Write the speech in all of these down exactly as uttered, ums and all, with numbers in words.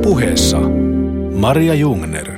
Puheessa Maria Jungner.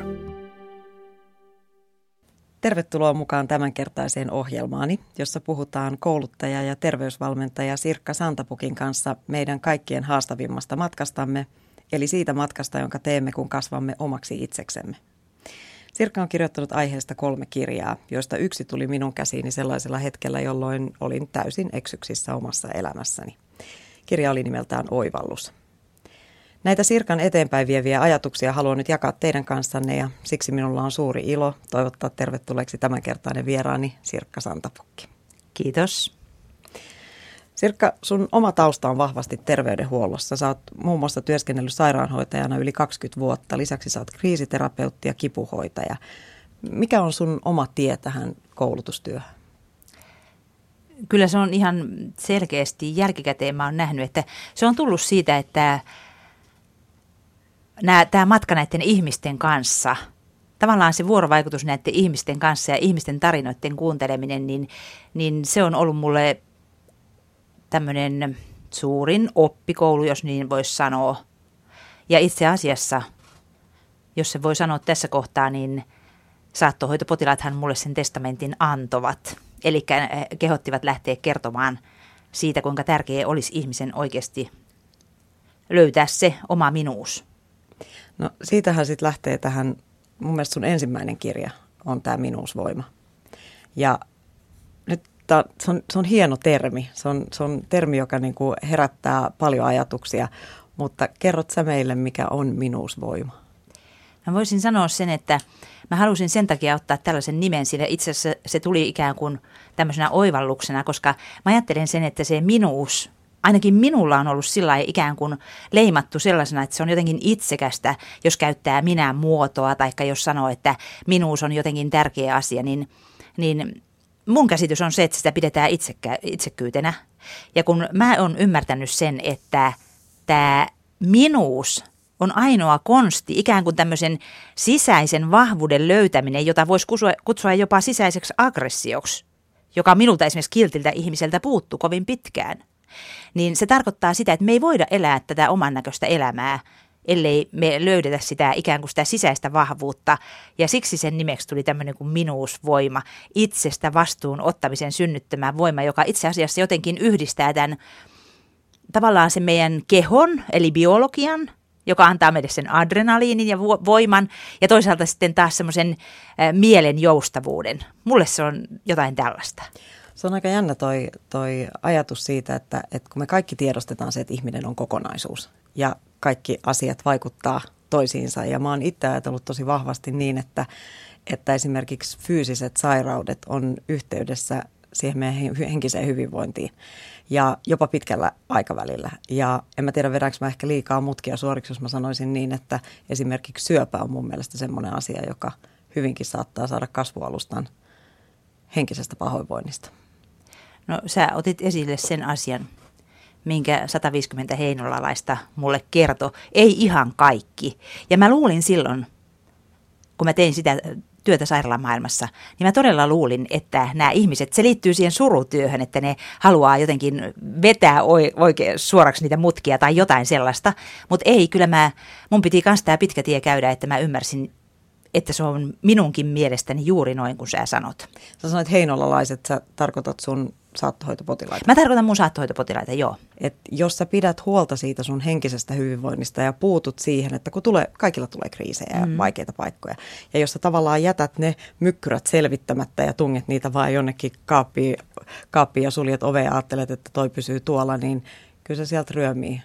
Tervetuloa mukaan tämänkertaiseen ohjelmaani, jossa puhutaan kouluttaja ja terveysvalmentaja Sirkka Santapukin kanssa meidän kaikkien haastavimmasta matkastamme, eli siitä matkasta, jonka teemme, kun kasvamme omaksi itseksemme. Sirkka on kirjoittanut aiheesta kolme kirjaa, joista yksi tuli minun käsiini sellaisella hetkellä, jolloin olin täysin eksyksissä omassa elämässäni. Kirja oli nimeltään Oivallus. Näitä Sirkan eteenpäin vieviä ajatuksia haluan nyt jakaa teidän kanssanne ja siksi minulla on suuri ilo toivottaa tervetulleeksi tämänkertainen vieraani Sirkka Santapukki. Kiitos. Sirkka, sun oma tausta on vahvasti terveydenhuollossa. Sä oot muun muassa työskennellyt sairaanhoitajana yli kaksikymmentä vuotta. Lisäksi sä oot kriisiterapeutti ja kipuhoitaja. Mikä on sun oma tie tähän koulutustyöhön? Kyllä se on ihan selkeästi jälkikäteen mä oon nähnyt, että se on tullut siitä, että tämä matka näiden ihmisten kanssa, tavallaan se vuorovaikutus näiden ihmisten kanssa ja ihmisten tarinoiden kuunteleminen, niin, niin se on ollut mulle tämmöinen suurin oppikoulu, jos niin voisi sanoa. Ja itse asiassa, jos se voi sanoa tässä kohtaa, niin saattohoitopotilaathan mulle sen testamentin antovat. Eli kehottivat lähteä kertomaan siitä, kuinka tärkeää olisi ihmisen oikeasti löytää se oma minuus. No siitähän sitten lähtee tähän, mun mielestä sun ensimmäinen kirja on tämä Minuusvoima. Ja nyt tää, se, on, se on hieno termi, se on, se on termi, joka niinku herättää paljon ajatuksia, mutta kerrot sä meille, mikä on Minuusvoima? Mä voisin sanoa sen, että mä halusin sen takia ottaa tällaisen nimen, sillä itse asiassa se tuli ikään kuin tämmöisenä oivalluksena, koska mä ajattelen sen, että se minuus, ainakin minulla on ollut sillä lailla ikään kuin leimattu sellaisena, että se on jotenkin itsekästä, jos käyttää minä muotoa, tai jos sanoo, että minuus on jotenkin tärkeä asia, niin, niin mun käsitys on se, että sitä pidetään itsekä, itsekyytenä. Ja kun mä oon ymmärtänyt sen, että tämä minuus on ainoa konsti, ikään kuin tämmöisen sisäisen vahvuuden löytäminen, jota voisi kutsua jopa sisäiseksi aggressioksi, joka minulta esimerkiksi kiltiltä ihmiseltä puuttuu kovin pitkään. Niin se tarkoittaa sitä, että me ei voida elää tätä oman näköistä elämää, ellei me löydetä sitä ikään kuin sitä sisäistä vahvuutta. Ja siksi sen nimeksi tuli tämmöinen kuin minuusvoima, itsestä vastuun ottamisen synnyttämä voima, joka itse asiassa jotenkin yhdistää tämän tavallaan sen meidän kehon, eli biologian, joka antaa meille sen adrenaliinin ja voiman, ja toisaalta sitten taas semmoisen mielen joustavuuden. Mulle se on jotain tällaista. Se on aika jännä toi, toi ajatus siitä, että, että kun me kaikki tiedostetaan se, että ihminen on kokonaisuus ja kaikki asiat vaikuttaa toisiinsa. Ja mä oon itse ajatellut tosi vahvasti niin, että, että esimerkiksi fyysiset sairaudet on yhteydessä siihen meidän henkiseen hyvinvointiin ja jopa pitkällä aikavälillä. Ja en mä tiedä, vedäänkö mä ehkä liikaa mutkia suoriksi, jos mä sanoisin niin, että esimerkiksi syöpä on mun mielestä semmoinen asia, joka hyvinkin saattaa saada kasvualustan henkisestä pahoinvoinnista. No sä otit esille sen asian, minkä sata viisikymmentä heinolalaista mulle kertoi. Ei ihan kaikki. Ja mä luulin silloin, kun mä tein sitä työtä sairaalamaailmassa, niin mä todella luulin, että nämä ihmiset, se liittyy siihen surutyöhön, että ne haluaa jotenkin vetää oikein suoraksi niitä mutkia tai jotain sellaista. Mutta ei, kyllä mä, mun piti kans tää pitkä tie käydä, että mä ymmärsin, että se on minunkin mielestäni juuri noin kuin sä sanot. Sä sanoit heinolalaiset, sä tarkoitat sun saattohoitopotilaita. Mä tarkoitan mun saattohoitopotilaita, joo. Et jos sä pidät huolta siitä sun henkisestä hyvinvoinnista ja puutut siihen, että kun tulee, kaikilla tulee kriisejä ja mm. vaikeita paikkoja. Ja jos sä tavallaan jätät ne mykkyrät selvittämättä ja tunget niitä vaan jonnekin kaappiin, kaappiin ja suljet ovea ja ajattelet, että toi pysyy tuolla, niin kyllä se sieltä ryömii.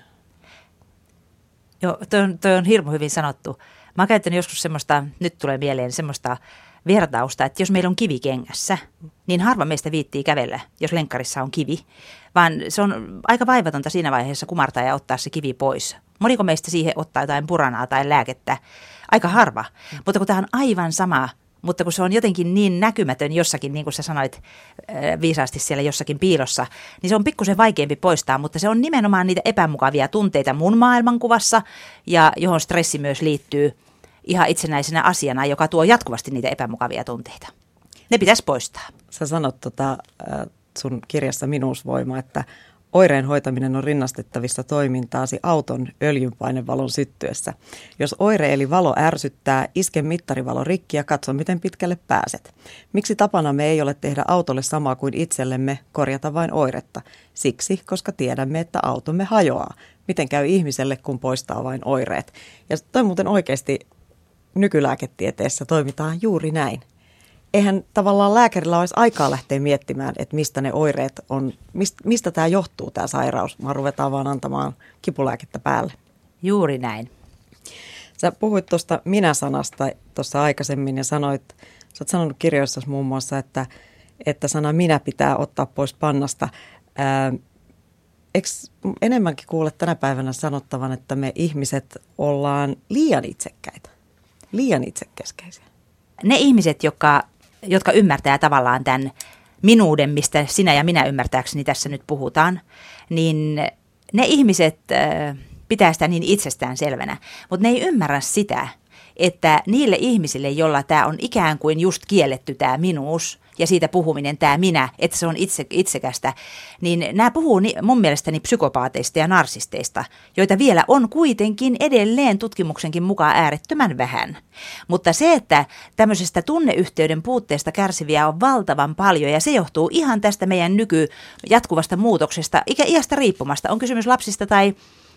Joo, toi on, toi on hirmu hyvin sanottu. Mä oon käyttänyt joskus semmoista, nyt tulee mieleen semmoista vertausta, että jos meillä on kivi kengässä, niin harva meistä viittii kävellä, jos lenkkarissa on kivi, vaan se on aika vaivatonta siinä vaiheessa kumartaa ja ottaa se kivi pois. Moniko meistä siihen ottaa jotain puranaa tai lääkettä? Aika harva, mm. mutta kun tämä on aivan sama, mutta kun se on jotenkin niin näkymätön jossakin, niin kuin sä sanoit äh, viisaasti siellä jossakin piilossa, niin se on pikkusen vaikeampi poistaa, mutta se on nimenomaan niitä epämukavia tunteita mun maailmankuvassa ja johon stressi myös liittyy ihan itsenäisenä asiana, joka tuo jatkuvasti niitä epämukavia tunteita. Ne pitäisi poistaa. Sä sanot tota, sun kirjassa Minuusvoima, että Oireen hoitaminen on rinnastettavissa toimintaasi auton öljynpainevalon syttyessä. Jos oire eli valo ärsyttää, iske mittarivalo rikki ja katso, miten pitkälle pääset. Miksi tapana me ei ole tehdä autolle samaa kuin itsellemme, korjata vain oiretta? Siksi, koska tiedämme, että automme hajoaa. Miten käy ihmiselle, kun poistaa vain oireet? Ja toi muuten oikeasti nykylääketieteessä toimitaan juuri näin. Eihän tavallaan lääkärillä olisi aikaa lähteä miettimään, että mistä ne oireet on, mistä, mistä tämä johtuu tämä sairaus, vaan ruvetaan vaan antamaan kipulääkettä päälle. Juuri näin. Sä puhuit tuosta minä-sanasta tuossa aikaisemmin ja sanoit, sä oot sanonut kirjoissasi muun muassa, että, että sana minä pitää ottaa pois pannasta. Ää, eikö enemmänkin kuule tänä päivänä sanottavan, että me ihmiset ollaan liian itsekkäitä, liian itsekeskeisiä? Ne ihmiset, jotka, jotka ymmärtää tavallaan tämän minuuden, mistä sinä ja minä ymmärtääkseni tässä nyt puhutaan, niin ne ihmiset äh, pitää sitä niin itsestään selvänä, mutta ne ei ymmärrä sitä, että niille ihmisille, jolla tämä on ikään kuin just kielletty tämä minuus ja siitä puhuminen tämä minä, että se on itse, itsekästä, niin nämä puhuu mun mielestäni psykopaateista ja narsisteista, joita vielä on kuitenkin edelleen tutkimuksenkin mukaan äärettömän vähän. Mutta se, että tämmöisestä tunneyhteyden puutteesta kärsiviä on valtavan paljon ja se johtuu ihan tästä meidän nyky jatkuvasta muutoksesta, ikä iästä riippumasta, on kysymys lapsista tai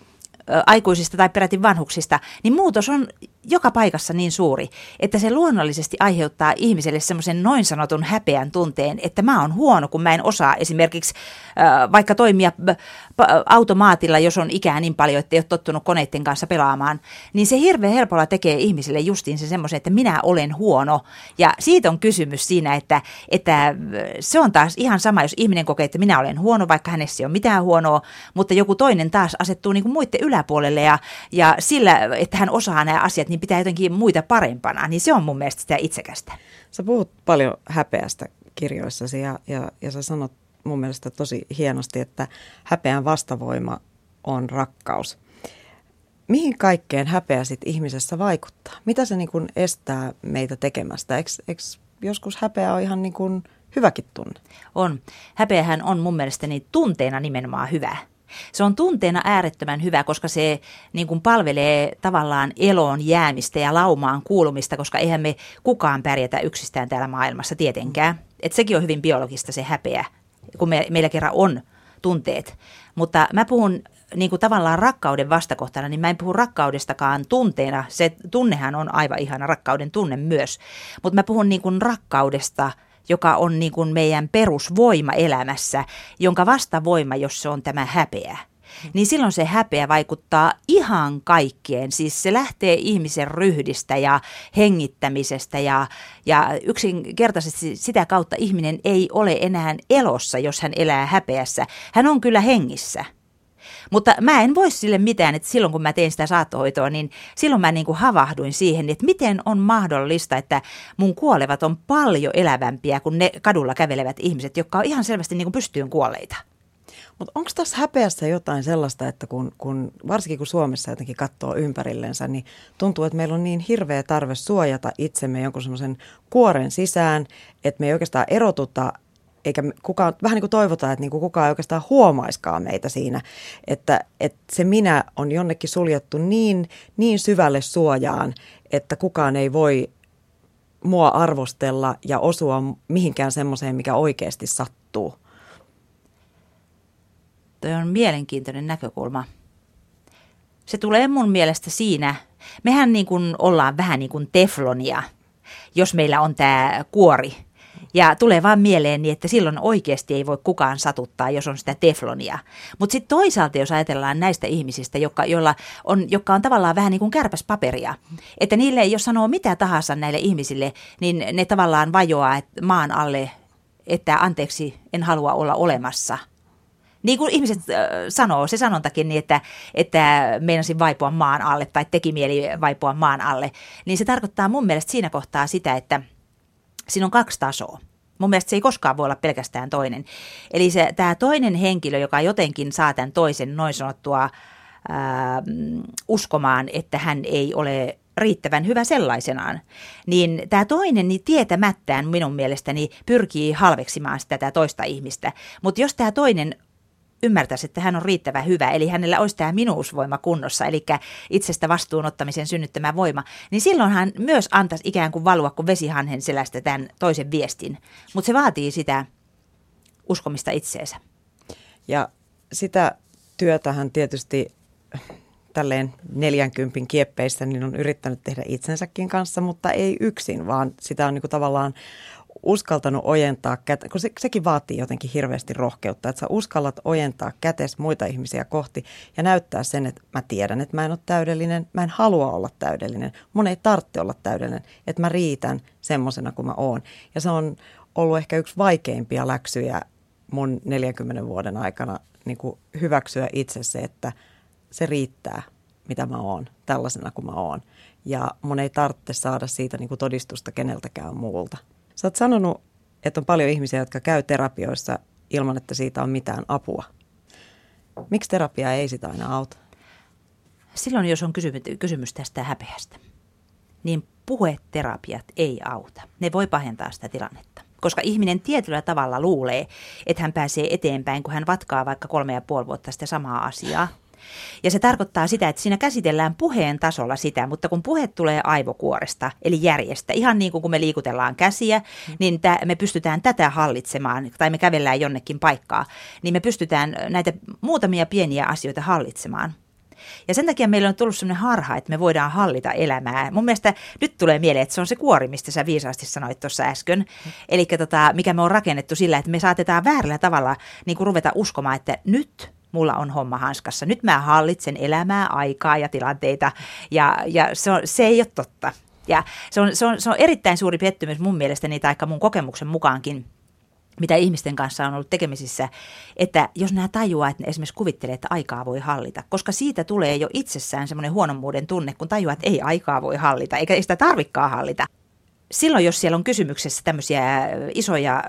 aikuisista tai peräti vanhuksista, niin muutos on joka paikassa niin suuri, että se luonnollisesti aiheuttaa ihmiselle semmoisen noin sanotun häpeän tunteen, että mä oon huono, kun mä en osaa esimerkiksi äh, vaikka toimia äh, automaatilla, jos on ikää niin paljon, että ei ole tottunut koneiden kanssa pelaamaan, niin se hirveän helpolla tekee ihmiselle justiin se semmoisen, että minä olen huono. Ja siitä on kysymys siinä, että, että se on taas ihan sama, jos ihminen kokee, että minä olen huono, vaikka hänessä ei ole mitään huonoa, mutta joku toinen taas asettuu niin kuin muiden yläpuolelle ja, ja sillä, että hän osaa nämä asiat, niin pitää jotenkin muita parempana, niin se on mun mielestä sitä itsekästä. Sä puhut paljon häpeästä kirjoissasi ja, ja, ja sä sanot mun mielestä tosi hienosti, että häpeän vastavoima on rakkaus. Mihin kaikkeen häpeä sit ihmisessä vaikuttaa? Mitä se niin kuin estää meitä tekemästä? Eikö, eikö joskus häpeä on ihan niin kuin hyväkin tunne? On. Häpeähän on mun mielestäni tunteena nimenomaan hyvä. Se on tunteena äärettömän hyvä, koska se niin kuin palvelee tavallaan eloon jäämistä ja laumaan kuulumista, koska eihän me kukaan pärjätä yksistään täällä maailmassa tietenkään. Et sekin on hyvin biologista se häpeä, kun me, meillä kerran on tunteet. Mutta mä puhun niin kuin tavallaan rakkauden vastakohtana, niin mä en puhu rakkaudestakaan tunteena. Se tunnehan on aivan ihana, rakkauden tunne myös. Mutta mä puhun niin kuin rakkaudesta, joka on niin kuin meidän perusvoima elämässä, jonka vastavoima, jos se on tämä häpeä, niin silloin se häpeä vaikuttaa ihan kaikkeen. Siis se lähtee ihmisen ryhdistä ja hengittämisestä ja, ja yksinkertaisesti sitä kautta ihminen ei ole enää elossa, jos hän elää häpeässä. Hän on kyllä hengissä. Mutta mä en voi sille mitään, että silloin kun mä tein sitä saattohoitoa, niin silloin mä niin kuin havahduin siihen, että miten on mahdollista, että mun kuolevat on paljon elävämpiä kuin ne kadulla kävelevät ihmiset, jotka on ihan selvästi niin kuin pystyyn kuolleita. Mutta onko tässä häpeässä jotain sellaista, että kun, kun, varsinkin kun Suomessa jotenkin katsoo ympärillensä, niin tuntuu, että meillä on niin hirveä tarve suojata itsemme jonkun semmoisen kuoren sisään, että me ei oikeastaan erotuta, eikä kukaan, vähän niin kuin toivotaan, että niin kuin kukaan ei oikeastaan huomaiskaan meitä siinä, että, että se minä on jonnekin suljettu niin, niin syvälle suojaan, että kukaan ei voi mua arvostella ja osua mihinkään semmoiseen, mikä oikeasti sattuu. Tuo on mielenkiintoinen näkökulma. Se tulee mun mielestä siinä, mehän niin kuin ollaan vähän niin kuin teflonia, jos meillä on tämä kuori. Ja tulee vaan mieleen niin, että silloin oikeasti ei voi kukaan satuttaa, jos on sitä teflonia. Mutta sitten toisaalta, jos ajatellaan näistä ihmisistä, jotka, joilla on, jotka on tavallaan vähän niin kuin kärpäspaperia, että niille, jos sanoo mitä tahansa näille ihmisille, niin ne tavallaan vajoaa maan alle, että anteeksi, en halua olla olemassa. Niin kuin ihmiset äh, sanoo, se sanontakin niin, että, että meinasin vaipua maan alle tai teki mieli vaipua maan alle, niin se tarkoittaa mun mielestä siinä kohtaa sitä, että siinä on kaksi tasoa. Mun mielestä se ei koskaan voi olla pelkästään toinen. Eli se, tämä toinen henkilö, joka jotenkin saa tämän toisen noin sanottua ää, uskomaan, että hän ei ole riittävän hyvä sellaisenaan, niin tämä toinen niin tietämättään minun mielestäni pyrkii halveksimaan sitä tätä toista ihmistä. Mutta jos tämä toinen ymmärtäisi, että hän on riittävän hyvä, eli hänellä olisi tämä minuusvoima kunnossa, eli itsestä vastuun ottamisen synnyttämä voima, niin silloin hän myös antaisi ikään kuin valua kuin vesihanhen selästä tämän toisen viestin. Mutta se vaatii sitä uskomista itseensä. Ja sitä työtähän tietysti tälleen neljänkympin kieppeissä niin on yrittänyt tehdä itsensäkin kanssa, mutta ei yksin, vaan sitä on niin kuin tavallaan uskaltanut ojentaa kättä, kun se, sekin vaatii jotenkin hirveästi rohkeutta, että sä uskallat ojentaa kätes muita ihmisiä kohti ja näyttää sen, että mä tiedän, että mä en ole täydellinen, mä en halua olla täydellinen, mun ei tarvitse olla täydellinen, että mä riitän semmosena kuin mä oon. Ja se on ollut ehkä yksi vaikeimpia läksyjä mun neljänkymmenen vuoden aikana niin kuin hyväksyä itse se, että se riittää, mitä mä oon, tällaisena kuin mä oon. Ja mun ei tarvitse saada siitä niin kuin todistusta keneltäkään muulta. Sä oot sanonut, että on paljon ihmisiä, jotka käy terapioissa ilman, että siitä on mitään apua. Miksi terapia ei sitä aina auta? Silloin, jos on kysymys tästä häpeästä, niin puheterapiat ei auta. Ne voi pahentaa sitä tilannetta. Koska ihminen tietyllä tavalla luulee, että hän pääsee eteenpäin, kun hän vatkaa vaikka kolme ja puoli vuotta sitä samaa asiaa. Ja se tarkoittaa sitä, että siinä käsitellään puheen tasolla sitä, mutta kun puhe tulee aivokuoresta, eli järjestä, ihan niin kuin kun me liikutellaan käsiä, niin tä, me pystytään tätä hallitsemaan, tai me kävellään jonnekin paikkaa, niin me pystytään näitä muutamia pieniä asioita hallitsemaan. Ja sen takia meillä on tullut sellainen harha, että me voidaan hallita elämää. Mun mielestä nyt tulee mieleen, että se on se kuori, mistä sä viisaasti sanoit tuossa äsken. Eli tota, mikä me on rakennettu sillä, että me saatetaan väärällä tavalla niin kuin ruveta uskomaan, että nyt mulla on homma hanskassa. Nyt mä hallitsen elämää, aikaa ja tilanteita, ja, ja se, on, se ei ole totta. Ja se on, se, on, se on erittäin suuri pettymys mun mielestäni, tai mun kokemuksen mukaankin, mitä ihmisten kanssa on ollut tekemisissä, että jos nämä tajuaa, että ne esimerkiksi kuvittelee, että aikaa voi hallita, koska siitä tulee jo itsessään semmoinen huonommuuden tunne, kun tajuaa, että ei aikaa voi hallita, eikä sitä tarvikaan hallita. Silloin, jos siellä on kysymyksessä tämmöisiä isoja,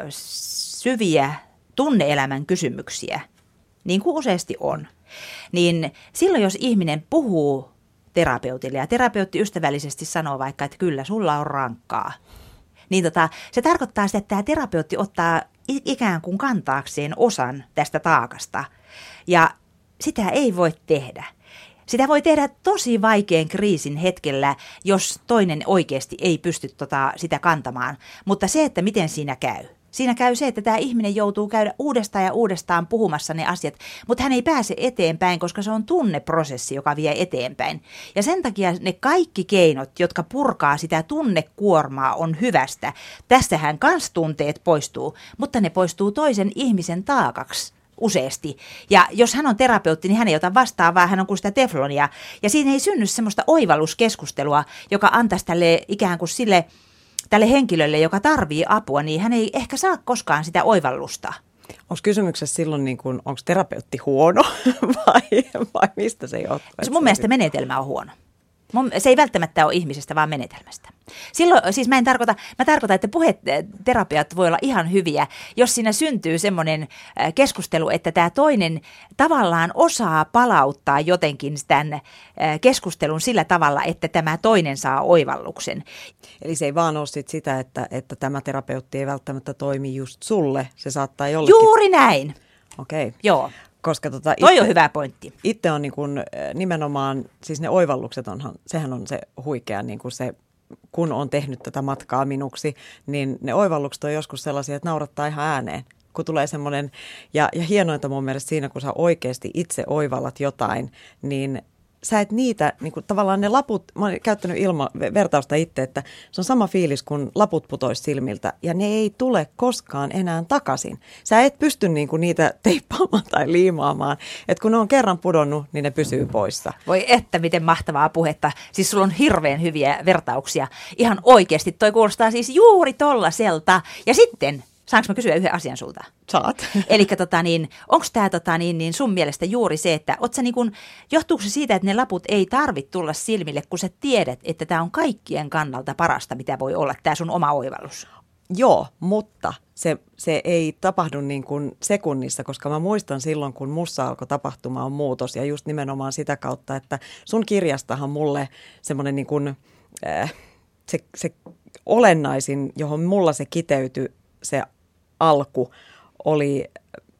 syviä tunne-elämän kysymyksiä, niin kuin useasti on, niin silloin, jos ihminen puhuu terapeutille ja terapeutti ystävällisesti sanoo vaikka, että kyllä, sulla on rankkaa, niin tota, se tarkoittaa sitä, että tämä terapeutti ottaa ikään kuin kantaakseen osan tästä taakasta, ja sitä ei voi tehdä. Sitä voi tehdä tosi vaikean kriisin hetkellä, jos toinen oikeasti ei pysty tota, sitä kantamaan, mutta se, että miten siinä käy. Siinä käy se, että tämä ihminen joutuu käydä uudestaan ja uudestaan puhumassa ne asiat, mutta hän ei pääse eteenpäin, koska se on tunneprosessi, joka vie eteenpäin. Ja sen takia ne kaikki keinot, jotka purkaa sitä tunnekuormaa, on hyvästä. Tässähän kans tunteet poistuu, mutta ne poistuu toisen ihmisen taakaksi useasti. Ja jos hän on terapeutti, niin hän ei ota vastaan, vaan hän on kuin sitä teflonia. Ja siinä ei synny semmoista oivalluskeskustelua, joka antaisi tälle ikään kuin sille tälle henkilölle, joka tarvii apua, niin hän ei ehkä saa koskaan sitä oivallusta. Onko kysymyksessä silloin, niin kuin, onko terapeutti huono vai, vai mistä se johtuu? Mun mielestä menetelmä on huono. Se ei välttämättä ole ihmisestä, vaan menetelmästä. Silloin, siis mä en tarkoita, mä tarkoitan, että puheterapiat voi olla ihan hyviä, jos siinä syntyy semmoinen keskustelu, että tämä toinen tavallaan osaa palauttaa jotenkin tämän keskustelun sillä tavalla, että tämä toinen saa oivalluksen. Eli se ei vaan ole sit sitä, että, että tämä terapeutti ei välttämättä toimi just sulle, se saattaa jollekin. Juuri näin. Okei. Okay. Joo. Koska tota Toi itse, on hyvä pointti. Itse on niin kuin, nimenomaan, siis ne oivallukset onhan, sehän on se huikea, niin kuin se, kun on tehnyt tätä matkaa minuksi, niin ne oivallukset on joskus sellaisia, että naurattaa ihan ääneen, kun tulee semmoinen, ja, ja hienointa mun mielestä siinä, kun sä oikeasti itse oivallat jotain, niin sä et niitä, niin kuin tavallaan ne laput, mä oon käyttänyt ilma, vertausta itse, että se on sama fiilis, kun laput putois silmiltä ja ne ei tule koskaan enää takaisin. Sä et pysty niin kuin niitä teippaamaan tai liimaamaan, että kun ne on kerran pudonnut, niin ne pysyy poissa. Voi että miten mahtavaa puhetta, siis sulla on hirveän hyviä vertauksia. Ihan oikeasti toi kuulostaa siis juuri tollaselta ja sitten saanko mä kysyä yhden asian sulta? Saat. Eli tota, niin, onko tämä tota, niin, niin sun mielestä juuri se, että sä, niin kun, johtuuko se siitä, että ne laput ei tarvitse tulla silmille, kun sä tiedät, että tämä on kaikkien kannalta parasta, mitä voi olla, tämä sun oma oivallus? Joo, mutta se, se ei tapahdu niin kuin sekunnissa, koska mä muistan silloin, kun mussa alkoi tapahtumaan muutos ja just nimenomaan sitä kautta, että sun kirjastahan mulle semmoinen niin kuin, äh, se, se olennaisin, johon mulla se kiteytyi, se alku oli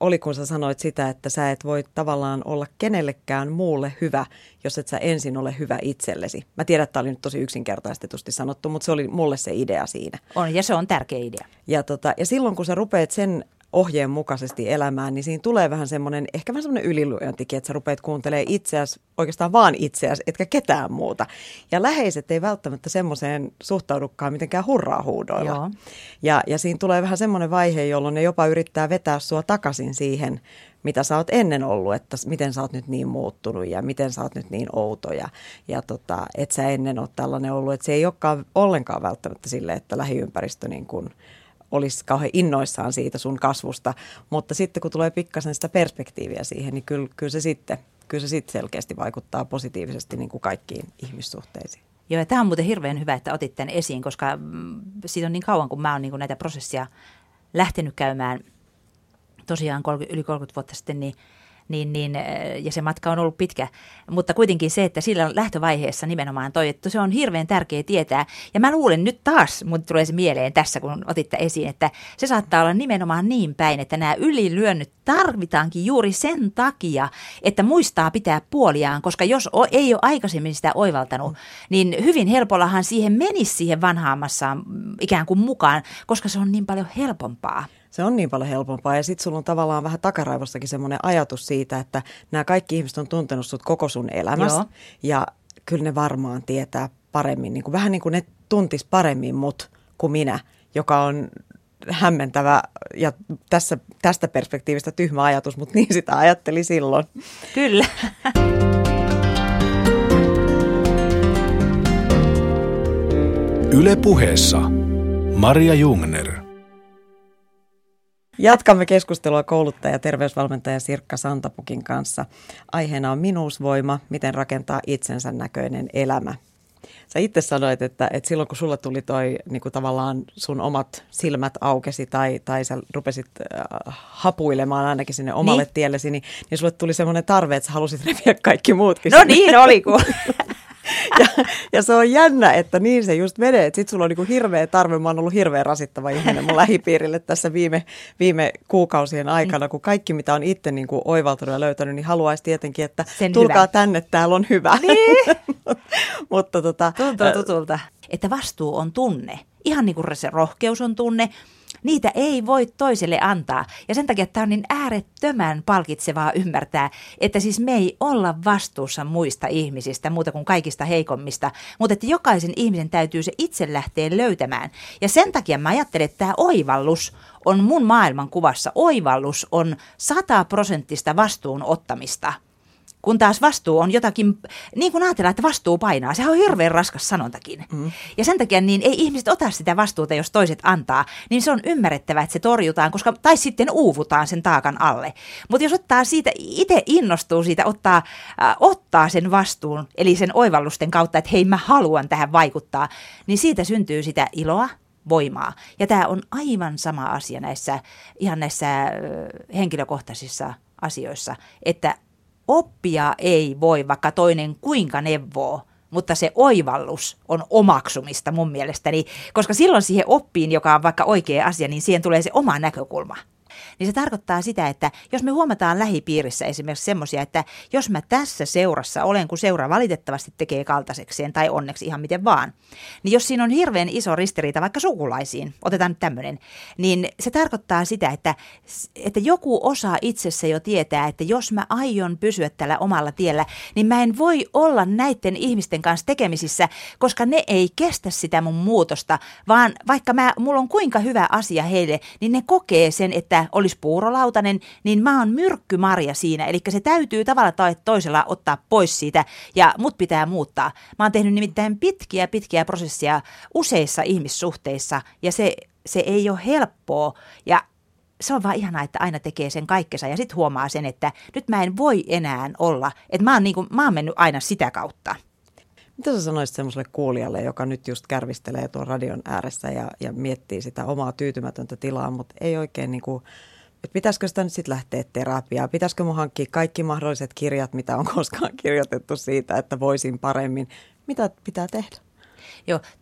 oli, kun sä sanoit sitä, että sä et voi tavallaan olla kenellekään muulle hyvä, jos et sä ensin ole hyvä itsellesi. Mä tiedän, että tämä oli nyt tosi yksinkertaistetusti sanottu, mutta se oli mulle se idea siinä. On, ja se on tärkeä idea. Ja, tota, ja silloin, kun sä rupeat sen ohjeen mukaisesti elämään, niin siinä tulee vähän semmoinen, ehkä vähän semmoinen ylilyöntikin, että sä rupeat kuuntelemaan itseäsi, oikeastaan vaan itseäsi, etkä ketään muuta. Ja läheiset ei välttämättä semmoiseen suhtaudukaan mitenkään hurraa huudoilla. Joo. Ja, ja siinä tulee vähän semmoinen vaihe, jolloin ne jopa yrittää vetää sua takaisin siihen, mitä sä oot ennen ollut, että miten sä oot nyt niin muuttunut ja miten sä oot nyt niin outo ja, ja tota, et sä ennen ole tällainen ollut. Että se ei olekaan ollenkaan välttämättä silleen, että lähiympäristö niin kuin olisi kauhean innoissaan siitä sun kasvusta, mutta sitten kun tulee pikkasen sitä perspektiiviä siihen, niin kyllä, kyllä se sitten kyllä se sitten selkeästi vaikuttaa positiivisesti niin kuin kaikkiin ihmissuhteisiin. Joo, ja tämä on muuten hirveän hyvä, että otit tämän esiin, koska siitä on niin kauan, kun mä oon niin kuin näitä prosessia lähtenyt käymään tosiaan kolmekymmentä, yli kolmekymmentä vuotta sitten, niin Niin, niin, ja se matka on ollut pitkä, mutta kuitenkin se, että sillä lähtövaiheessa nimenomaan toi, että se on hirveän tärkeä tietää. Ja mä luulen nyt taas, mun tulee se mieleen tässä, kun otitte esiin, että se saattaa olla nimenomaan niin päin, että nämä ylilyönnyt tarvitaankin juuri sen takia, että muistaa pitää puoliaan, koska jos ei ole aikaisemmin sitä oivaltanut, niin hyvin helpollahan siihen menisi siihen vanhaammassaan ikään kuin mukaan, koska se on niin paljon helpompaa. Se on niin paljon helpompaa ja sitten sulla on tavallaan vähän takaraivossakin semmoinen ajatus siitä, että nämä kaikki ihmiset on tuntenut sut koko sun elämässä. Joo. Ja kyllä ne varmaan tietää paremmin, niin kuin, vähän niin kuin ne tuntis paremmin mut kuin minä, joka on hämmentävä ja tässä, tästä perspektiivistä tyhmä ajatus, mutta niin sitä ajatteli silloin. Kyllä. Yle Puheessa Maria Jungner. Jatkamme keskustelua kouluttaja ja terveysvalmentaja Sirkka Santapukin kanssa. Aiheena on minuusvoima, miten rakentaa itsensä näköinen elämä. Sä itse sanoit, että, että silloin kun sulla tuli toi niin kuin tavallaan sun omat silmät aukesi tai, tai sä rupesit äh, hapuilemaan ainakin sinne omalle niin. tiellesi, niin, niin sulle tuli semmoinen tarve, että sä halusit repiä kaikki muutkin. No sinne. Niin oli kun. Ja, ja se on jännä, että niin se just menee. Sitten sulla on niin kuin hirveä tarve. Mä oon ollut hirveän rasittava ihminen mun lähipiirille tässä viime, viime kuukausien aikana, kun kaikki mitä on itse niin kuin oivaltanut ja löytänyt, niin haluaisi tietenkin, että sen tulkaa hyvä. Tänne, täällä on hyvä. Niin. Mutta tota, tuntuu tutulta. Että vastuu on tunne. Ihan niin kuin se rohkeus on tunne. Niitä ei voi toiselle antaa. Ja sen takia tämä on niin äärettömän palkitsevaa ymmärtää, että siis me ei olla vastuussa muista ihmisistä, muuta kuin kaikista heikommista, mutta että jokaisen ihmisen täytyy se itse lähteä löytämään. Ja sen takia mä ajattelen, että tämä oivallus on mun maailmankuvassa. Oivallus on sataprosenttista vastuun ottamista. Kun taas vastuu on jotakin, niin kuin ajatellaan, että vastuu painaa, sehän on hirveän raskas sanontakin. Mm. Ja sen takia niin ei ihmiset ota sitä vastuuta, jos toiset antaa, niin se on ymmärrettävää, että se torjutaan, koska, tai sitten uuvutaan sen taakan alle. Mutta jos ottaa siitä, itse innostuu siitä, ottaa, äh, ottaa sen vastuun, eli sen oivallusten kautta, että hei mä haluan tähän vaikuttaa, niin siitä syntyy sitä iloa, voimaa. Ja tämä on aivan sama asia näissä, ihan näissä äh, henkilökohtaisissa asioissa, että oppia ei voi, vaikka toinen kuinka neuvoo, mutta se oivallus on omaksumista mun mielestäni, koska silloin siihen oppiin, joka on vaikka oikea asia, niin siihen tulee se oma näkökulma. Niin se tarkoittaa sitä, että jos me huomataan lähipiirissä esimerkiksi semmoisia, että jos mä tässä seurassa olen, kun seura valitettavasti tekee kaltaisekseen tai onneksi ihan miten vaan, niin jos siinä on hirveän iso ristiriita vaikka sukulaisiin, otetaan nyt tämmöinen, niin se tarkoittaa sitä, että, että joku osa itsessä jo tietää, että jos mä aion pysyä tällä omalla tiellä, niin mä en voi olla näiden ihmisten kanssa tekemisissä, koska ne ei kestä sitä mun muutosta, vaan vaikka mä, mulla on kuinka hyvä asia heille, niin ne kokee sen, että olisi puurolautanen, niin mä oon myrkkymarja siinä. Eli se täytyy tavalla tai toisella ottaa pois siitä ja mut pitää muuttaa. Mä oon tehnyt nimittäin pitkiä, pitkiä prosesseja useissa ihmissuhteissa ja se, se ei ole helppoa. Ja se on vaan ihanaa, että aina tekee sen kaikkensa ja sitten huomaa sen, että nyt mä en voi enää olla. Että mä oon, niin kuin, mä oon mennyt aina sitä kautta. Mitä sä sanoisit semmoiselle kuulijalle, joka nyt just kärvistelee tuon radion ääressä ja, ja miettii sitä omaa tyytymätöntä tilaa, mutta ei oikein niin kuin, että pitäisikö sitä nyt sitten lähteä terapiaan? Pitäisikö mun hankkia kaikki mahdolliset kirjat, mitä on koskaan kirjoitettu siitä, että voisin paremmin? Mitä pitää tehdä? Joo, tämä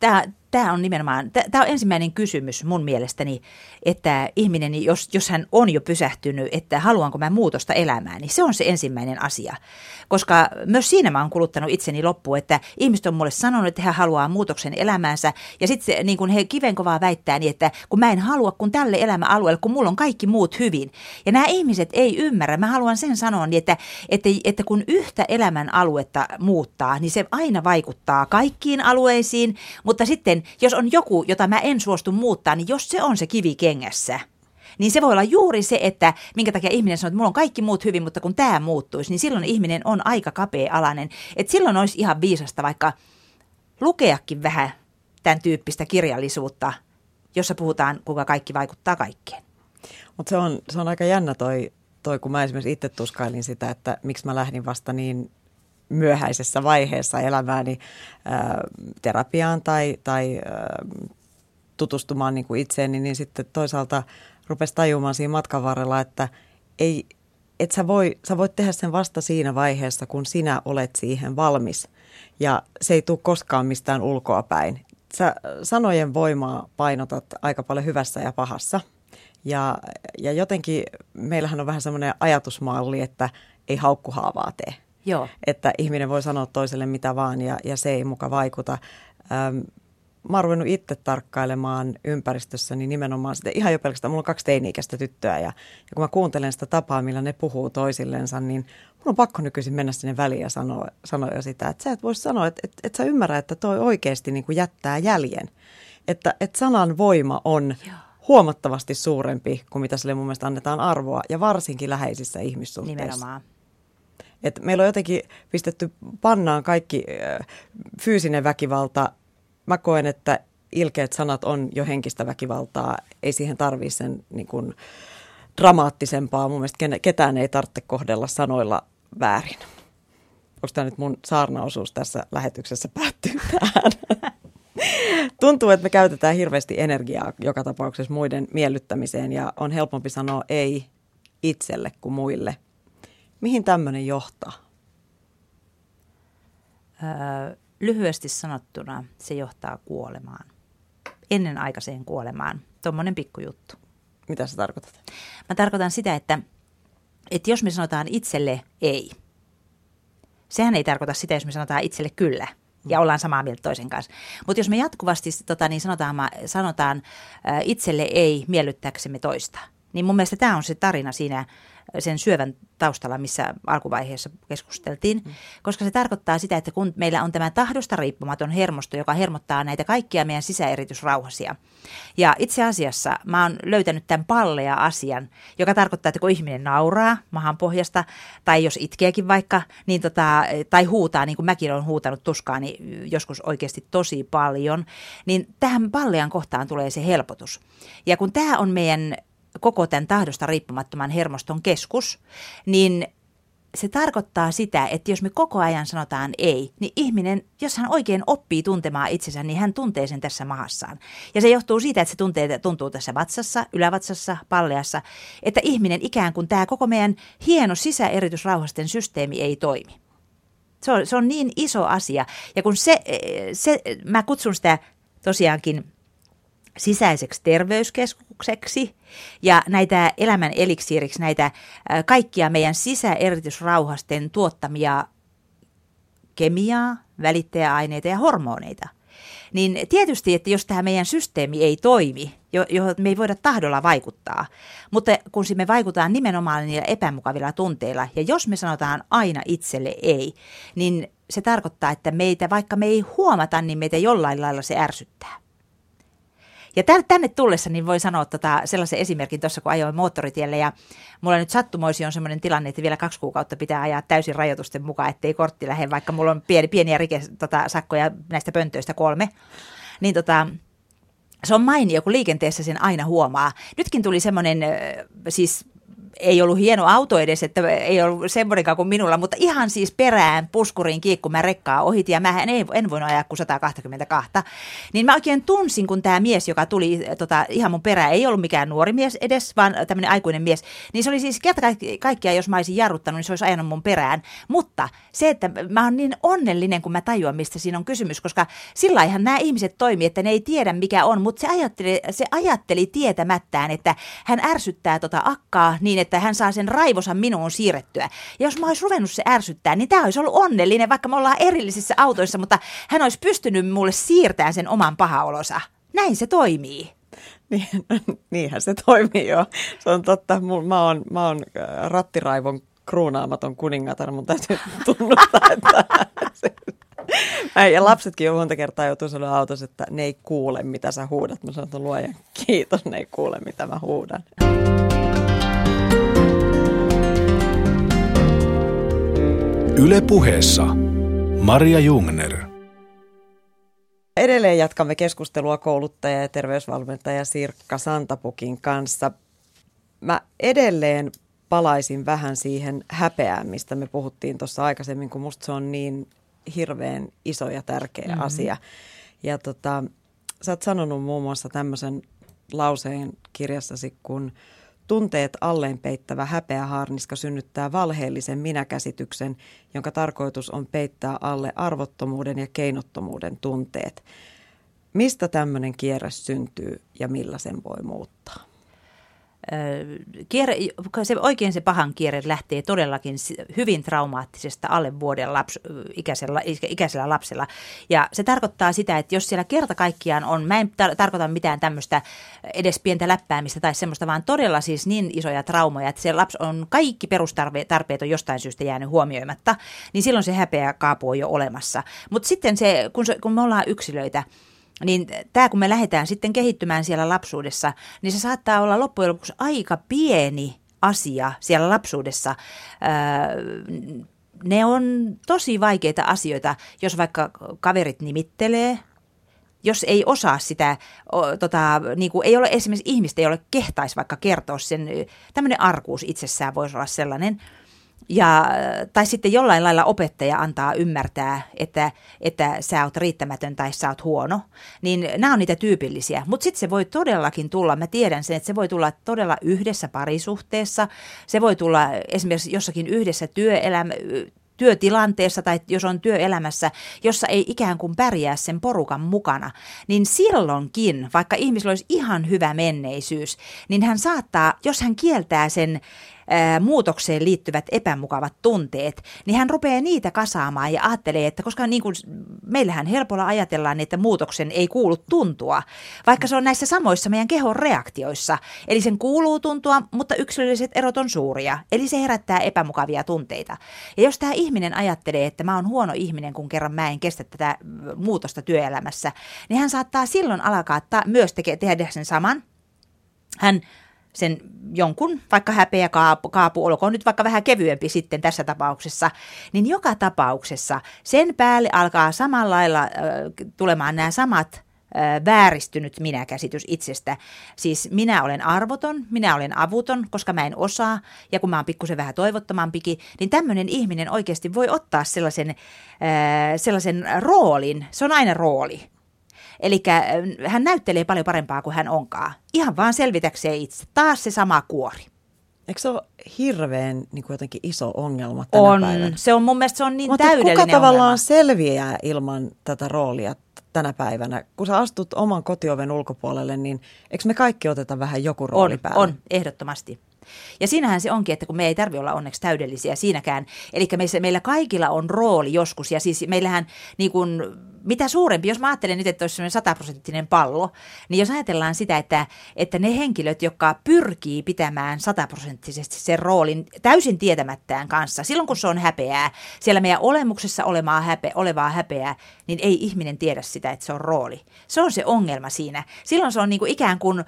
tämä on nimenomaan, tämä on ensimmäinen kysymys mun mielestäni, että ihminen, jos, jos hän on jo pysähtynyt, että haluanko mä muutosta elämään, niin se on se ensimmäinen asia. Koska myös siinä mä oon kuluttanut itseni loppuun, että ihmiset on mulle sanonut, että he haluaa muutoksen elämäänsä, ja sitten niin kun he kivenkovaa väittää niin, että kun mä en halua kun tälle elämäalueelle, kun mulla on kaikki muut hyvin. Ja nämä ihmiset ei ymmärrä, mä haluan sen sanoa, niin että, että, että kun yhtä elämän aluetta muuttaa, niin se aina vaikuttaa kaikkiin alueisiin, mutta sitten jos on joku, jota mä en suostu muuttaa, niin jos se on se kivi kengässä, niin se voi olla juuri se, että minkä takia ihminen sanoo, että mulla on kaikki muut hyvin, mutta kun tämä muuttuisi, niin silloin ihminen on aika kapea-alainen. Että silloin olisi ihan viisasta vaikka lukeakin vähän tämän tyyppistä kirjallisuutta, jossa puhutaan, kuinka kaikki vaikuttaa kaikkeen. Mutta se on, se on aika jännä toi, toi, kun mä esimerkiksi itse tuskailin sitä, että miksi mä lähdin vasta niin myöhäisessä vaiheessa elämääni ää, terapiaan tai, tai ää, tutustumaan niin kuin itseeni, niin sitten toisaalta rupesi tajumaan siinä matkan varrella, että ei, et sä, voi, sä voit tehdä sen vasta siinä vaiheessa, kun sinä olet siihen valmis. Ja se ei tule koskaan mistään ulkoapäin. Sä sanojen voimaa painotat aika paljon hyvässä ja pahassa. Ja, ja jotenkin meillähän on vähän semmoinen ajatusmalli, että ei haukkuhaavaa tee. Joo. Että ihminen voi sanoa toiselle mitä vaan ja, ja se ei muka vaikuta. Ähm, mä oon ruvennut itse tarkkailemaan ympäristössäni nimenomaan sitä ihan jo pelkästään. Mulla on kaksi teini-ikäistä tyttöä ja, ja kun mä kuuntelen sitä tapaa, millä ne puhuu toisillensa, niin mun on pakko nykyisin mennä sinne väliin ja sanoa, sanoa jo sitä, että sä et voisi sanoa, että et, et sä ymmärrä, että toi oikeasti niin kuin jättää jäljen. Että et sanan voima on Joo. huomattavasti suurempi kuin mitä sille mun mielestä annetaan arvoa ja varsinkin läheisissä ihmissuhteissa. Nimenomaan. Et meillä on jotenkin pistetty pannaan kaikki äh, fyysinen väkivalta. Mä koen, että ilkeät sanat on jo henkistä väkivaltaa. Ei siihen tarvitse sen niin kuin, dramaattisempaa. Mun mielestä ketään ei tarvitse kohdella sanoilla väärin. Onko tämä nyt mun saarnaosuus tässä lähetyksessä päättyy tähän? Tuntuu, että me käytetään hirveästi energiaa joka tapauksessa muiden miellyttämiseen ja on helpompi sanoa ei itselle kuin muille. Mihin tämmöinen johtaa? Öö, lyhyesti sanottuna se johtaa kuolemaan. Ennenaikaiseen kuolemaan. Tuommoinen pikkujuttu. Mitä sä tarkoitat? Mä tarkoitan sitä, että, että jos me sanotaan itselle ei, sehän ei tarkoita sitä, jos me sanotaan itselle kyllä ja ollaan samaa mieltä toisen kanssa. Mutta jos me jatkuvasti tota, niin sanotaan, sanotaan ä, itselle ei miellyttääksemme toista, niin mun mielestä tämä on se tarina siinä sen syövän taustalla, missä alkuvaiheessa keskusteltiin, mm. koska se tarkoittaa sitä, että kun meillä on tämä tahdosta riippumaton hermosto, joka hermottaa näitä kaikkia meidän sisäeritysrauhasia. Ja itse asiassa mä oon löytänyt tämän pallea asian, joka tarkoittaa, että kun ihminen nauraa mahan pohjasta, tai jos itkeekin vaikka, niin tota, tai huutaa, niin kuin mäkin olen huutanut tuskaani joskus oikeasti tosi paljon, niin tähän pallean kohtaan tulee se helpotus. Ja kun tämä on meidän koko tämän tahdosta riippumattoman hermoston keskus, niin se tarkoittaa sitä, että jos me koko ajan sanotaan ei, niin ihminen, jos hän oikein oppii tuntemaan itsensä, niin hän tuntee sen tässä mahassaan. Ja se johtuu siitä, että se tuntee, tuntuu tässä vatsassa, ylävatsassa, palleassa, että ihminen ikään kuin tämä koko meidän hieno sisäeritysrauhasten systeemi ei toimi. Se on, se on niin iso asia. Ja kun se, se mä kutsun sitä tosiaankin sisäiseksi terveyskeskukseksi ja näitä elämän eliksiiriksi, näitä kaikkia meidän sisäeritysrauhasten tuottamia kemiaa, välittäjäaineita ja hormoneita. Niin tietysti, että jos tämä meidän systeemi ei toimi, johon me ei voida tahdolla vaikuttaa, mutta kun me vaikutaan nimenomaan niillä epämukavilla tunteilla, ja jos me sanotaan aina itselle ei, niin se tarkoittaa, että meitä, vaikka me ei huomata, niin meitä jollain lailla se ärsyttää. Ja tänne tullessa niin voi sanoa tota, sellaisen esimerkin tuossa, kun ajoin moottoritielle ja mulla nyt sattumoisin on sellainen tilanne, että vielä kaksi kuukautta pitää ajaa täysin rajoitusten mukaan, ettei kortti lähde, vaikka mulla on pieni, pieniä rike, tota, sakkoja näistä pöntöistä kolme. Niin tota, se on mainio, kun liikenteessä sen aina huomaa. Nytkin tuli semmoinen, siis ei ollut hieno auto edes, että ei ollut semmoinenkaan kuin minulla, mutta ihan siis perään puskuriin kiikku mä rekkaa ohitin ja mä en, en voinut ajaa kuin sata kaksikymmentäkaksi. Niin mä oikein tunsin, kun tämä mies, joka tuli tota, ihan mun perään, ei ollut mikään nuori mies edes, vaan tämmöinen aikuinen mies, niin se oli siis kerta kaikkiaan, jos mä olisin jarruttanut, niin se olisi ajanut mun perään. Mutta se, että mä oon niin onnellinen, kun mä tajuan, mistä siinä on kysymys, koska sillä ihan nämä ihmiset toimii, että ne ei tiedä mikä on, mutta se ajatteli, se ajatteli tietämättään, että hän ärsyttää tota akkaa niin, että hän saa sen raivosan minuun siirrettyä. Ja jos mä olisi ruvennut se ärsyttää, niin tämä olisi ollut onnellinen, vaikka me ollaan erillisissä autoissa, mutta hän olisi pystynyt mulle siirtämään sen oman pahaolonsa. Näin se toimii. Niin, niinhän se toimii jo. Se on totta. Mä oon, mä oon rattiraivon kruunaamaton kuningatar, mun täytyy tunnustaa, että se, ja lapsetkin jo monta kertaa joutuu sanoa autossa, että ne ei kuule, mitä sä huudat. Mä sanon, että luojan kiitos, ne ei kuule, mitä mä huudan. Yle Puheessa Maria Jungner. Edelleen jatkamme keskustelua kouluttaja ja terveysvalmentaja Sirkka Santapukin kanssa. Mä edelleen palaisin vähän siihen häpeään, mistä me puhuttiin tuossa aikaisemmin, kun musta se on niin hirveän iso ja tärkeä mm-hmm. asia. Ja tota, sä oot sanonut muun muassa tämmöisen lauseen kirjassasi, kun tunteet alleen peittävä häpeähaarniska synnyttää valheellisen minäkäsityksen, jonka tarkoitus on peittää alle arvottomuuden ja keinottomuuden tunteet. Mistä tämmöinen kierre syntyy ja millä sen voi muuttaa? Kierre, se, oikein se pahan kierre lähtee todellakin hyvin traumaattisesta alle vuoden laps, ikäisellä, ikäisellä lapsella. Ja se tarkoittaa sitä, että jos siellä kerta kaikkiaan on, mä en tar- tarkoita mitään tämmöistä edes pientä läppäämistä tai semmoista, vaan todella siis niin isoja traumoja, että se lapsi on kaikki perustarpeet on jostain syystä jäänyt huomioimatta, niin silloin se häpeä kaapu on jo olemassa. Mutta sitten se kun, se, kun me ollaan yksilöitä, niin tämä kun me lähdetään sitten kehittymään siellä lapsuudessa, niin se saattaa olla loppujen lopuksi aika pieni asia siellä lapsuudessa. Ne on tosi vaikeita asioita, jos vaikka kaverit nimittelee, jos ei osaa sitä, tota, niin kuin ei ole esimerkiksi ihmistä, ei ole kehtaisi vaikka kertoa sen, tämmöinen arkuus itsessään voisi olla sellainen. Ja, tai sitten jollain lailla opettaja antaa ymmärtää, että, että sä oot riittämätön tai sä oot huono, niin nämä on niitä tyypillisiä. Mutta sitten se voi todellakin tulla, mä tiedän sen, että se voi tulla todella yhdessä parisuhteessa, se voi tulla esimerkiksi jossakin yhdessä työelämä, työtilanteessa tai jos on työelämässä, jossa ei ikään kuin pärjää sen porukan mukana, niin silloinkin, vaikka ihmisellä olisi ihan hyvä menneisyys, niin hän saattaa, jos hän kieltää sen muutokseen liittyvät epämukavat tunteet, niin hän rupeaa niitä kasaamaan ja ajattelee, että koska niin kuin meillähän helpolla ajatellaan, että muutoksen ei kuulu tuntua, vaikka se on näissä samoissa meidän kehon reaktioissa. Eli sen kuuluu tuntua, mutta yksilölliset erot on suuria. Eli se herättää epämukavia tunteita. Ja jos tämä ihminen ajattelee, että mä oon huono ihminen, kun kerran mä en kestä tätä muutosta työelämässä, niin hän saattaa silloin alkaa ta- myös teke- tehdä sen saman. Hän sen jonkun, vaikka häpeä kaapu, kaapu, olkoon nyt vaikka vähän kevyempi sitten tässä tapauksessa, niin joka tapauksessa sen päälle alkaa samalla lailla äh, tulemaan nämä samat äh, vääristynyt minäkäsitys itsestä. Siis minä olen arvoton, minä olen avuton, koska mä en osaa, ja kun mä oon pikkusen vähän toivottomampikin, niin tämmöinen ihminen oikeasti voi ottaa sellaisen, äh, sellaisen roolin, se on aina rooli. Eli hän näyttelee paljon parempaa kuin hän onkaan. Ihan vaan selvitäkseen itse. Taas se sama kuori. Eikö se ole hirveän niin kuin jotenkin iso ongelma tänä on. päivänä? Se on mun mielestä se on niin Mutta täydellinen kuka tavallaan ongelma. selviää ilman tätä roolia tänä päivänä? Kun sä astut oman kotioven ulkopuolelle, niin eikö me kaikki oteta vähän joku rooli on, päälle? On, ehdottomasti. Ja siinähän se onkin, että kun me ei tarvitse olla onneksi täydellisiä siinäkään. Eli meillä kaikilla on rooli joskus. Ja siis meillähän niin kuin, mitä suurempi, jos mä ajattelen nyt, että olisi sellainen sataprosenttinen pallo, niin jos ajatellaan sitä, että, että ne henkilöt, jotka pyrkii pitämään sataprosenttisesti sen roolin täysin tietämättään kanssa, silloin kun se on häpeää, siellä meidän olemuksessa olevaa, häpe, olevaa häpeää, niin ei ihminen tiedä sitä, että se on rooli. Se on se ongelma siinä. Silloin se on niin kuin ikään kuin,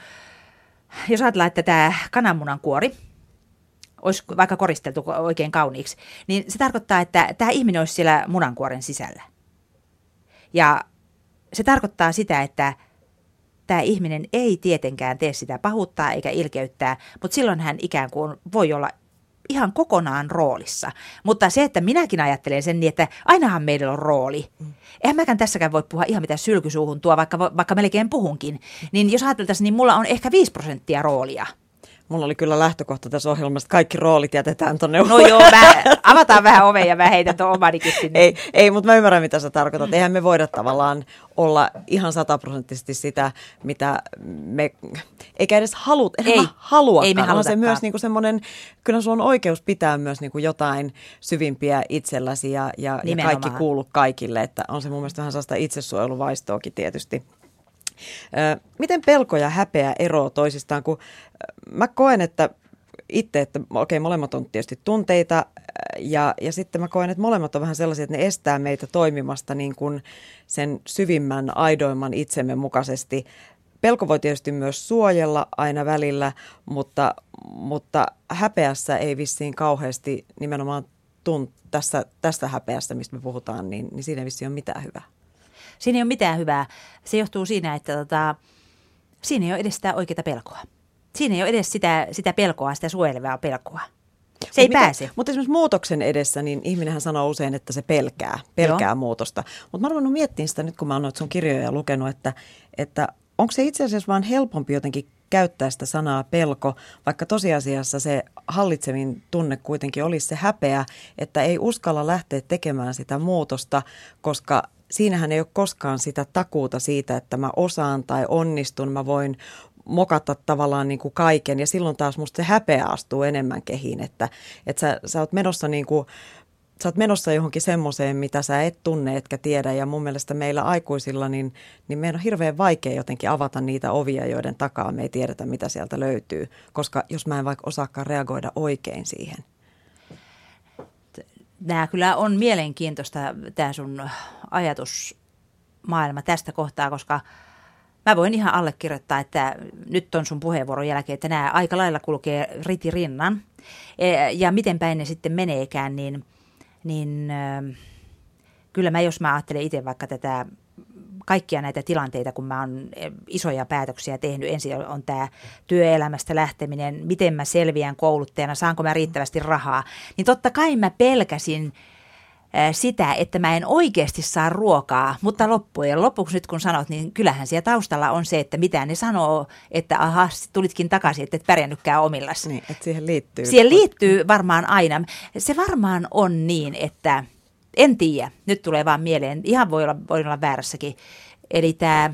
jos ajatellaan, että tämä kananmunan kuori olisi vaikka koristeltu oikein kauniiksi, niin se tarkoittaa, että tämä ihminen olisi siellä munankuoren sisällä. Ja se tarkoittaa sitä, että tämä ihminen ei tietenkään tee sitä pahuuttaa eikä ilkeyttää, mutta silloin hän ikään kuin voi olla ihan kokonaan roolissa. Mutta se, että minäkin ajattelen sen niin, että ainahan meillä on rooli. Mm. Eihän mäkään tässäkään voi puhua ihan mitä sylkysuuhun tuo, vaikka, vaikka melkein puhunkin. Niin jos ajateltaisiin, niin mulla on ehkä viisi prosenttia roolia. Mulla oli kyllä lähtökohta tässä ohjelmassa, että kaikki roolit jätetään tuonne. No joo, mä, avataan vähän ovea ja mä heitän tuon omanikin sinne. Ei, ei, mutta mä ymmärrän, mitä sä tarkoitat. Eihän me voida tavallaan olla ihan sataprosenttisesti sitä, mitä me, eikä edes halut, ei, halua. Ei me halutakaan. Se myös niinku semmoinen, kyllä sulla on oikeus pitää myös niinku jotain syvimpiä itselläsi ja, ja, ja kaikki kuulu kaikille. Että on se mun mielestä vähän sellaista itsesuojeluvaistoakin tietysti. Miten pelko ja häpeä eroaa toisistaan, kun mä koen, että itse, että okei, molemmat on tietysti tunteita ja, ja sitten mä koen, että molemmat on vähän sellaisia, että ne estää meitä toimimasta niin kuin sen syvimmän, aidoimman itsemme mukaisesti. Pelko voi tietysti myös suojella aina välillä, mutta, mutta häpeässä ei vissiin kauheasti nimenomaan tunt, tässä, tästä häpeästä, mistä me puhutaan, niin, niin siinä ei vissiin ole mitään hyvää. Siinä ei ole mitään hyvää. Se johtuu siinä, että tota, siinä ei ole edes sitä oikeaa pelkoa. Siinä ei ole edes sitä, sitä pelkoa, sitä suojelevaa pelkoa. Se mut ei mitä, pääse. Mutta esimerkiksi muutoksen edessä, niin ihminenhän sanoo usein, että se pelkää, pelkää Joo. muutosta. Mutta mä oon ruvennut miettimään sitä nyt, kun mä oon noita sun kirjoja lukenut, että, että onko se itse asiassa vaan helpompi jotenkin käyttää sitä sanaa pelko, vaikka tosiasiassa se hallitsevin tunne kuitenkin olisi se häpeä, että ei uskalla lähteä tekemään sitä muutosta, koska siinähän ei ole koskaan sitä takuuta siitä, että mä osaan tai onnistun, mä voin mokata tavallaan niin kuin kaiken ja silloin taas musta se häpeä astuu enemmän kehiin, että, että sä, sä oot menossa niin kuin, sä oot menossa johonkin semmoiseen, mitä sä et tunne etkä tiedä ja mun mielestä meillä aikuisilla, niin, niin meidän on hirveän vaikea jotenkin avata niitä ovia, joiden takaa me ei tiedetä, mitä sieltä löytyy, koska jos mä en vaikka osaakaan reagoida oikein siihen. Nämä kyllä on mielenkiintoista, tämä sun ajatusmaailma tästä kohtaa, koska mä voin ihan allekirjoittaa, että nyt on sun puheenvuoron jälkeen, että nämä aika lailla kulkee riti rinnan. Ja miten päin ne sitten meneekään, niin, niin kyllä mä, jos mä ajattelen itse vaikka tätä kaikkia näitä tilanteita, kun mä oon isoja päätöksiä tehnyt. Ensin on tämä työelämästä lähteminen, miten mä selviän kouluttajana, saanko mä riittävästi rahaa. Niin totta kai mä pelkäsin sitä, että mä en oikeasti saa ruokaa, mutta loppujen lopuksi nyt kun sanot, niin kyllähän siellä taustalla on se, että mitä ne sanoo, että aha, tulitkin takaisin, että et pärjännytkään omillasi. Niin, että siihen liittyy. Siihen liittyy varmaan aina. Se varmaan on niin, että en tiedä, nyt tulee vaan mieleen, ihan voi olla, voi olla väärässäkin, eli tämä,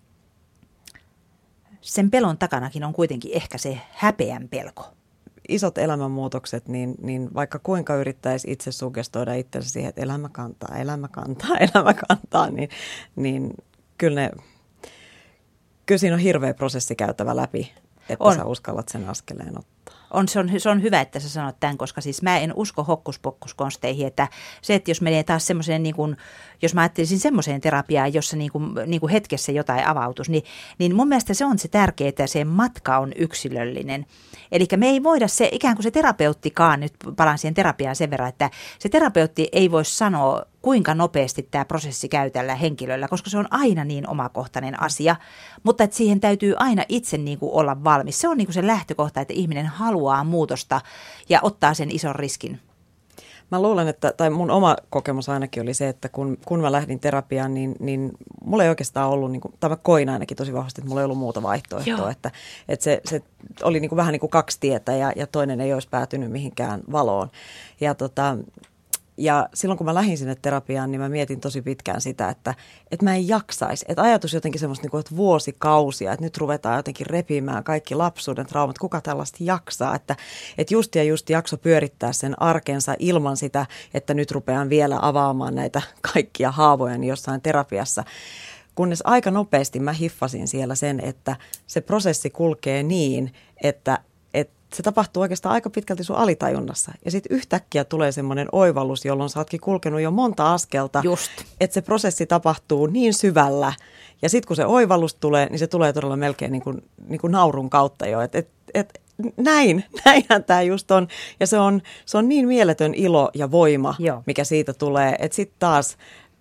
sen pelon takanakin on kuitenkin ehkä se häpeän pelko. Isot elämänmuutokset, niin, niin vaikka kuinka yrittäisi itse suggestoida itsensä siihen, että elämä kantaa, elämä kantaa, elämä kantaa, niin, niin kyllä, ne, kyllä siinä on hirveä prosessi käytävä läpi, että on. Sä uskallat sen askeleen ottaa. On, se, on, se on hyvä, että sä sanot tämän, koska siis mä en usko hokkuspokkuskonsteihin, että se, että jos menee taas semmoiseen, niin kuin, jos mä ajattelisin semmoiseen terapiaan, jossa niin kuin, niin kuin hetkessä jotain avautus, niin, niin mun mielestä se on se tärkeää, että se matka on yksilöllinen. Eli me ei voida se, ikään kuin se terapeuttikaan, nyt palaan siihen terapiaan sen verran, että se terapeutti ei voi sanoa, kuinka nopeasti tämä prosessi käy tällä henkilöllä, koska se on aina niin omakohtainen asia, mutta että siihen täytyy aina itse niin kuin olla valmis. Se on niin kuin se lähtökohta, että ihminen haluaa muutosta ja ottaa sen ison riskin. Mä luulen, että, tai mun oma kokemus ainakin oli se, että kun, kun mä lähdin terapiaan, niin, niin mulla ei oikeastaan ollut, niin kuin, tai mä koin ainakin tosi vahvasti, että mulla ei ollut muuta vaihtoehtoa. Joo. Että, että se, se oli niin kuin vähän niin kuin kaksi tietä ja, ja toinen ei olisi päätynyt mihinkään valoon. Ja tota... Ja silloin kun mä lähdin sinne terapiaan, niin mä mietin tosi pitkään sitä, että, että mä en jaksaisi. Että ajatus jotenkin semmoista, että vuosikausia, että nyt ruvetaan jotenkin repimään kaikki lapsuuden traumat. Kuka tällaista jaksaa? Että, että just ja just jakso pyörittää sen arkensa ilman sitä, että nyt rupean vielä avaamaan näitä kaikkia haavoja jossain terapiassa. Kunnes aika nopeasti mä hiffasin siellä sen, että se prosessi kulkee niin, että se tapahtuu oikeastaan aika pitkälti sun alitajunnassa. Ja sitten yhtäkkiä tulee semmoinen oivallus, jolloin sä ootkin kulkenut jo monta askelta, Just. että se prosessi tapahtuu niin syvällä. Ja sitten kun se oivallus tulee, niin se tulee todella melkein niin kuin, niin kuin naurun kautta jo. Että et, et, näin, näinhän tämä just on. Ja se on, se on niin mieletön ilo ja voima, Joo. mikä siitä tulee. Että sitten taas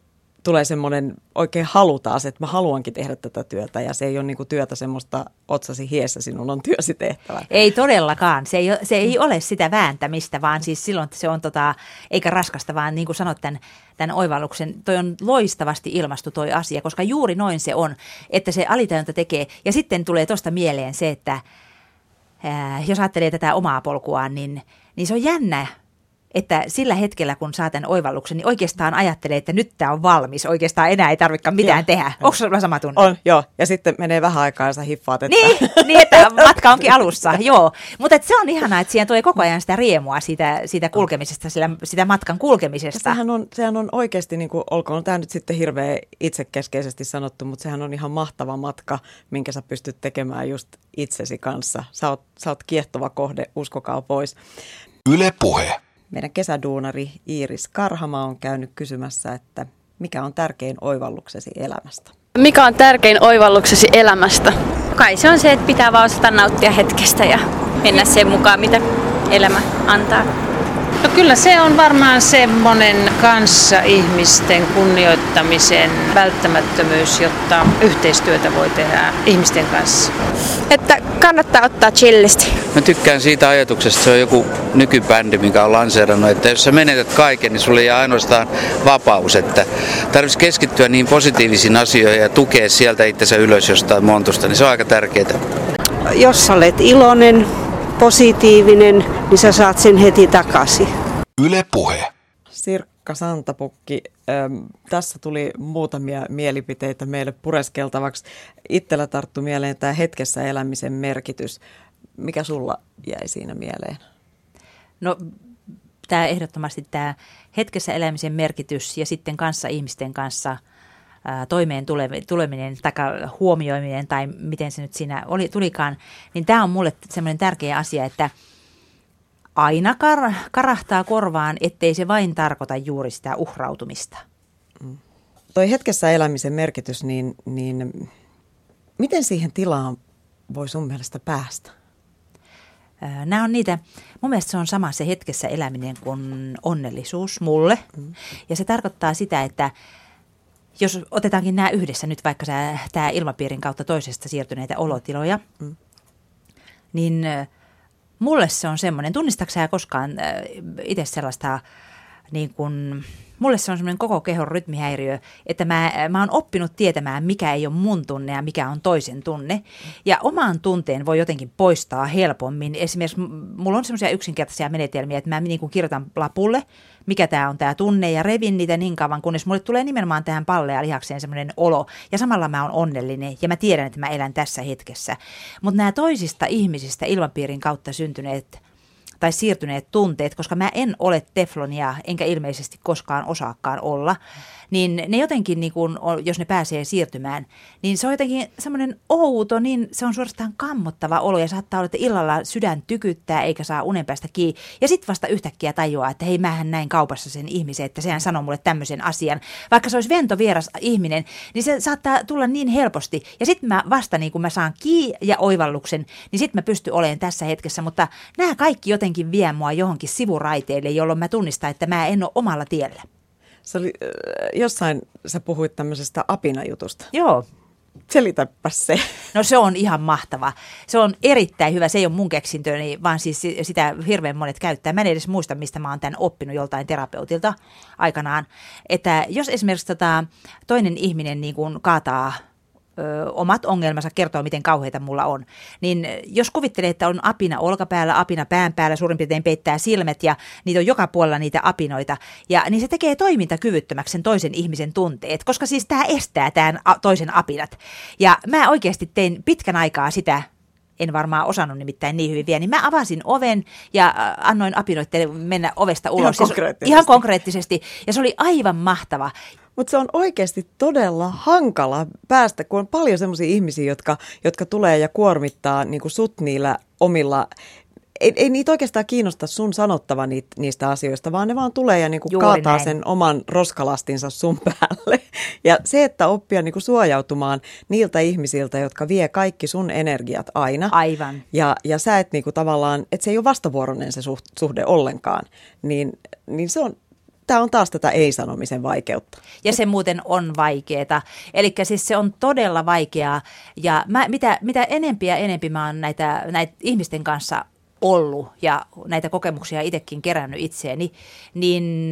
tulee semmoinen oikein halu taas, että mä haluankin tehdä tätä työtä ja se ei ole niin kuin työtä semmoista otsasi hiessä, sinun on työsi tehtävä. Ei todellakaan, se ei, se ei ole sitä vääntämistä, vaan siis silloin se on tota, eikä raskasta, vaan niin kuin sanot tämän, tämän oivalluksen, toi on loistavasti ilmastu toi asia, koska juuri noin se on, että se alitajunta tekee ja sitten tulee tuosta mieleen se, että ää, jos ajattelee tätä omaa polkuaan, niin, niin se on jännä. Että sillä hetkellä, kun saa tämän oivalluksen, niin oikeastaan ajattelee, että nyt tämä on valmis. Oikeastaan enää ei tarvitsekaan mitään joo, tehdä. Onko sulla sama tunne? On, joo. Ja sitten menee vähän aikaa ja sä hiffaat, että... Niin, niin että matka onkin alussa, joo. Mutta se on ihanaa, että siihen tulee koko ajan sitä riemua siitä, siitä kulkemisesta, sillä, sitä matkan kulkemisesta. Sehän on, sehän on oikeasti, niin kuin, olkoon tämä nyt sitten hirveän itsekeskeisesti sanottu, mutta sehän on ihan mahtava matka, minkä sä pystyt tekemään just itsesi kanssa. Sä oot, sä oot kiehtova kohde, uskokaa pois. Yle Puhe. Meidän kesäduunari Iiris Karhama on käynyt kysymässä, että mikä on tärkein oivalluksesi elämästä? Mikä on tärkein oivalluksesi elämästä? Kai se on se, että pitää vaan osata nauttia hetkestä ja mennä sen mukaan, mitä elämä antaa. No kyllä se on varmaan semmoinen kanssaihmisten kunnioittamisen välttämättömyys, jotta yhteistyötä voi tehdä ihmisten kanssa. Että kannattaa ottaa chillisti. Mä tykkään siitä ajatuksesta, se on joku nykybändi, mikä on lanseerannut, että jos sä menetät kaiken, niin sulle jää ainoastaan vapaus. Että tarvitsisi keskittyä niin positiivisiin asioihin ja tukea sieltä itsensä ylös jostain montusta, niin se on aika tärkeää. Jos sä olet iloinen, positiivinen, niin sä saat sen heti takaisin. Yle Puhe. Sirkka Santapukki, ähm, tässä tuli muutamia mielipiteitä meille pureskeltavaksi. Itsellä tarttu mieleen tämä hetkessä elämisen merkitys. Mikä sulla jäi siinä mieleen? No tämä ehdottomasti tämä hetkessä elämisen merkitys ja sitten kanssa ihmisten kanssa toimeen tuleminen tai huomioiminen tai miten se nyt siinä oli, tulikaan, niin tämä on mulle semmoinen tärkeä asia, että aina kar- karahtaa korvaan, ettei se vain tarkoita juuri sitä uhrautumista. Mm. Toi hetkessä elämisen merkitys, niin, niin miten siihen tilaan voi sun mielestä päästä? Nämä on niitä, mun mielestä se on sama se hetkessä eläminen kuin onnellisuus mulle. Mm. Ja se tarkoittaa sitä, että jos otetaankin nämä yhdessä nyt vaikka tämä ilmapiirin kautta toisesta siirtyneitä olotiloja, mm. niin mulle se on semmoinen, tunnistatko sä koskaan itse sellaista, niin kuin, mulle se on semmoinen koko kehon rytmihäiriö, että mä, mä oon oppinut tietämään, mikä ei ole mun tunne ja mikä on toisen tunne. Ja oman tunteen voi jotenkin poistaa helpommin. Esimerkiksi mulla on semmoisia yksinkertaisia menetelmiä, että mä niin kuin kirjoitan lapulle, mikä tämä on tämä tunne ja revin niitä niin kauan, kunnes mulle tulee nimenomaan tähän palleen ja lihakseen semmoinen olo. Ja samalla mä oon onnellinen ja mä tiedän, että mä elän tässä hetkessä. Mutta nämä toisista ihmisistä ilmapiirin kautta syntyneet tai siirtyneet tunteet, koska mä en ole teflonia, enkä ilmeisesti koskaan osaakaan olla, niin ne jotenkin, niin kun, jos ne pääsee siirtymään, niin se on jotenkin semmoinen outo, niin se on suorastaan kammottava olo ja saattaa olla, että illalla sydän tykyttää eikä saa unen päästä kiinni. Ja sitten vasta yhtäkkiä tajuaa, että hei, mähän näin kaupassa sen ihmisen, että sehän sanoo mulle tämmöisen asian. Vaikka se olisi ventovieras ihminen, niin se saattaa tulla niin helposti. Ja sitten mä vasta niin kun mä saan kiinni ja oivalluksen, niin sitten mä pystyn olemaan tässä hetkessä, mutta nämä kaikki jotenkin vie mua johonkin sivuraiteille, jolloin mä tunnistan, että mä en ole omalla tiellä. Se oli, jossain sä puhuit tämmöisestä apinajutusta. Joo. Selitäpä se. No se on ihan mahtava. Se on erittäin hyvä. Se ei ole mun keksintöni, vaan siis sitä hirveän monet käyttää. Mä en edes muista, mistä mä oon tämän oppinut joltain terapeutilta aikanaan. Että jos esimerkiksi tota, toinen ihminen niin kuin kaataa Ö, omat ongelmansa, kertoo miten kauheita mulla on, niin jos kuvittelee, että on apina olkapäällä, apina pään päällä, suurin piirtein peittää silmät ja niitä on joka puolella niitä apinoita, ja niin se tekee toimintakyvyttömäksi sen toisen ihmisen tunteet, koska siis tämä estää tämän toisen apinat. Ja mä oikeasti tein pitkän aikaa sitä, en varmaan osannut nimittäin niin hyvin vielä, niin mä avasin oven ja annoin apinoitteille mennä ovesta ulos. Ihan konkreettisesti. Ihan konkreettisesti. Ja se oli aivan mahtava. Mutta se on oikeasti todella hankala päästä, kun on paljon semmoisia ihmisiä, jotka, jotka tulee ja kuormittaa niin kuin sut niillä omilla. Ei, ei niitä oikeastaan kiinnosta sun sanottava niitä, niistä asioista, vaan ne vaan tulee ja niin kuin kaataa näin sen oman roskalastinsa sun päälle. Ja se, että oppia niin kuin suojautumaan niiltä ihmisiltä, jotka vie kaikki sun energiat aina. Aivan. Ja, ja sä et niin kuin tavallaan, että se ei ole vastavuoroinen se suhde ollenkaan, niin, niin se on tämä on taas tätä ei-sanomisen vaikeutta. Ja se muuten on vaikeaa. Eli siis se on todella vaikeaa. Ja mä, mitä, mitä enempi ja enempi mä oon näitä, näitä ihmisten kanssa ollut ja näitä kokemuksia itsekin kerännyt itseeni, niin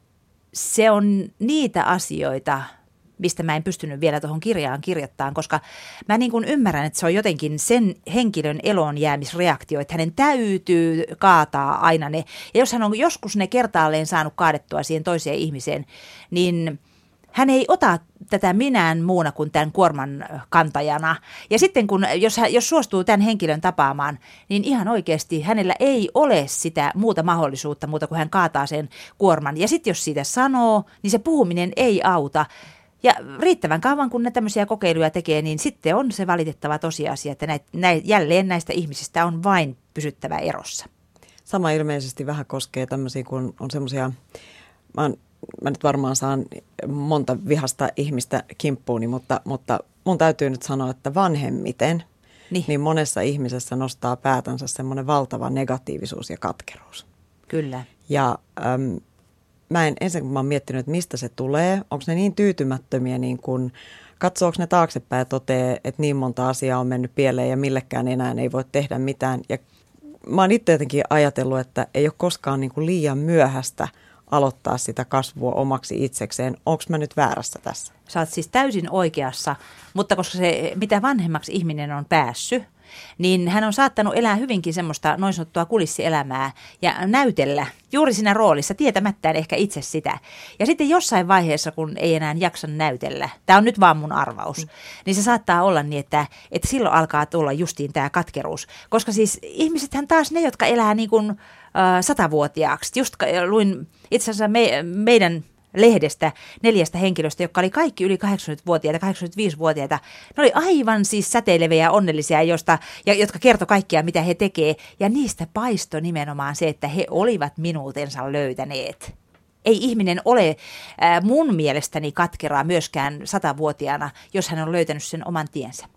se on niitä asioita, mistä mä en pystynyt vielä tuohon kirjaan kirjoittamaan, koska mä niin kuin ymmärrän, että se on jotenkin sen henkilön eloon jäämisreaktio, että hänen täytyy kaataa aina ne. Ja jos hän on joskus ne kertaalleen saanut kaadettua siihen toiseen ihmiseen, niin hän ei ota tätä minään muuna kuin tämän kuorman kantajana. Ja sitten kun, jos, hän, jos suostuu tämän henkilön tapaamaan, niin ihan oikeasti hänellä ei ole sitä muuta mahdollisuutta, muuta kuin hän kaataa sen kuorman. Ja sitten jos siitä sanoo, niin se puhuminen ei auta. Ja riittävän kauan, kun ne tämmöisiä kokeiluja tekee, niin sitten on se valitettava tosiasia, että näit, näit, jälleen näistä ihmisistä on vain pysyttävä erossa. Sama ilmeisesti vähän koskee tämmöisiä, kun on semmoisia, mä, mä nyt varmaan saan monta vihasta ihmistä kimppuuni, mutta, mutta mun täytyy nyt sanoa, että vanhemmiten, niin, niin monessa ihmisessä nostaa päätänsä semmoinen valtava negatiivisuus ja katkeruus. Kyllä. Ja äm, mä en ensin, kun mä oon miettinyt, että mistä se tulee, onko ne niin tyytymättömiä, niin kun katsoako ne taaksepäin ja toteaa, että niin monta asiaa on mennyt pieleen ja millekään enää ei voi tehdä mitään. Ja mä oon itse jotenkin ajatellut, että ei ole koskaan niin kuin liian myöhäistä aloittaa sitä kasvua omaksi itsekseen. Onko mä nyt väärässä tässä? Sä oot siis täysin oikeassa, mutta koska se, mitä vanhemmaksi ihminen on päässyt, niin hän on saattanut elää hyvinkin semmoista noin sanottua kulissielämää ja näytellä juuri siinä roolissa, tietämättään ehkä itse sitä. Ja sitten jossain vaiheessa, kun ei enää jaksa näytellä, tämä on nyt vaan mun arvaus, mm. niin se saattaa olla niin, että, että silloin alkaa tulla justiin tämä katkeruus. Koska siis ihmisethän taas ne, jotka elää niin kuin äh, satavuotiaaksi, just luin itse asiassa me, meidän lehdestä neljästä henkilöstä, jotka oli kaikki yli kahdeksankymmentävuotiaita, kahdeksankymmentäviisivuotiaita. Ne oli aivan siis säteileviä ja onnellisia, josta, ja, jotka kertoi kaikkea, mitä he tekee. Ja niistä paistoi nimenomaan se, että he olivat minuutensa löytäneet. Ei ihminen ole äh, mun mielestäni katkeraa myöskään satavuotiaana, jos hän on löytänyt sen oman tiensä.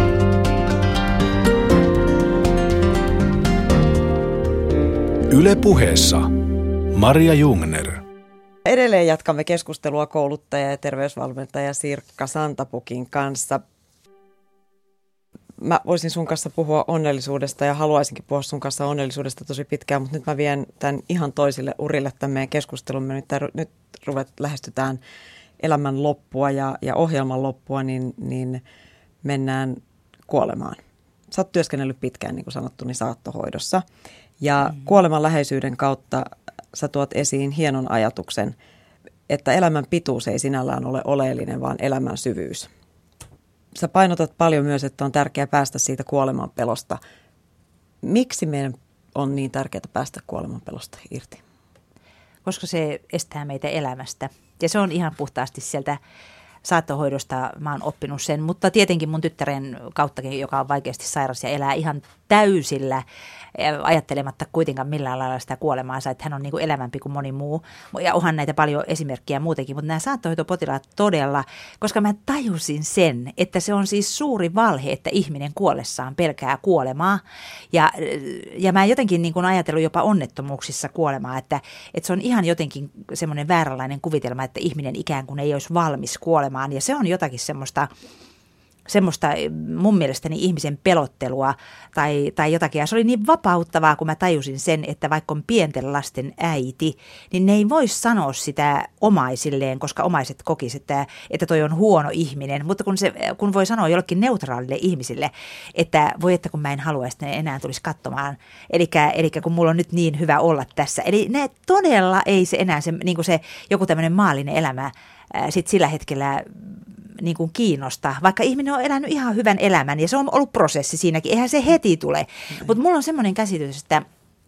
Yle Puheessa Maria Jungner. Edelleen jatkamme keskustelua kouluttaja ja terveysvalmentaja Sirkka Santapukin kanssa. Mä voisin sun kanssa puhua onnellisuudesta ja haluaisinkin puhua sun kanssa onnellisuudesta tosi pitkään, mutta nyt mä vien tämän ihan toisille urille tämän meidän keskustelumme. Nyt, nyt ruvet, lähestytään elämän loppua ja, ja ohjelman loppua, niin, niin mennään kuolemaan. Sä oot työskennellyt pitkään, niin kuin sanottu, niin saattohoidossa. Ja mm. kuoleman läheisyyden kautta sä tuot esiin hienon ajatuksen, että elämän pituus ei sinällään ole oleellinen, vaan elämän syvyys. Sä painotat paljon myös, että on tärkeää päästä siitä kuoleman pelosta. Miksi meidän on niin tärkeää päästä kuoleman pelosta irti? Koska se estää meitä elämästä. Ja se on ihan puhtaasti sieltä saattohoidosta mä oon oppinut sen, mutta tietenkin mun tyttären kauttakin, joka on vaikeasti sairas ja elää ihan täysillä, ajattelematta kuitenkaan millään lailla sitä kuolemaansa, että hän on niin kuin elävämpi kuin moni muu. Ja onhan näitä paljon esimerkkejä muutenkin, mutta nämä saattohoitopotilaat todella, koska mä tajusin sen, että se on siis suuri valhe, että ihminen kuollessaan pelkää kuolemaa. Ja, ja mä jotenkin niin kuin ajatellut jopa onnettomuuksissa kuolemaa, että, että se on ihan jotenkin semmoinen vääränlainen kuvitelma, että ihminen ikään kuin ei olisi valmis kuolemaan. Ja se on jotakin semmoista... semmoista mun mielestäni ihmisen pelottelua tai, tai jotakin. Ja se oli niin vapauttavaa, kun mä tajusin sen, että vaikka on pienten lasten äiti, niin ne ei voi sanoa sitä omaisilleen, koska omaiset kokisivat, että, että toi on huono ihminen. Mutta kun, se, kun voi sanoa jollekin neutraalille ihmisille, että voi että kun mä en halua, että ne enää tulisi katsomaan. Elikkä, elikkä kun mulla on nyt niin hyvä olla tässä. Eli ne todella ei se enää se, niin kuin se joku tämmöinen maallinen elämä ää, sit sillä hetkellä niin kuin kiinnosta, vaikka ihminen on elänyt ihan hyvän elämän ja se on ollut prosessi siinäkin, eihän se heti tule. Mm. Mutta mulla on semmoinen käsitys, että,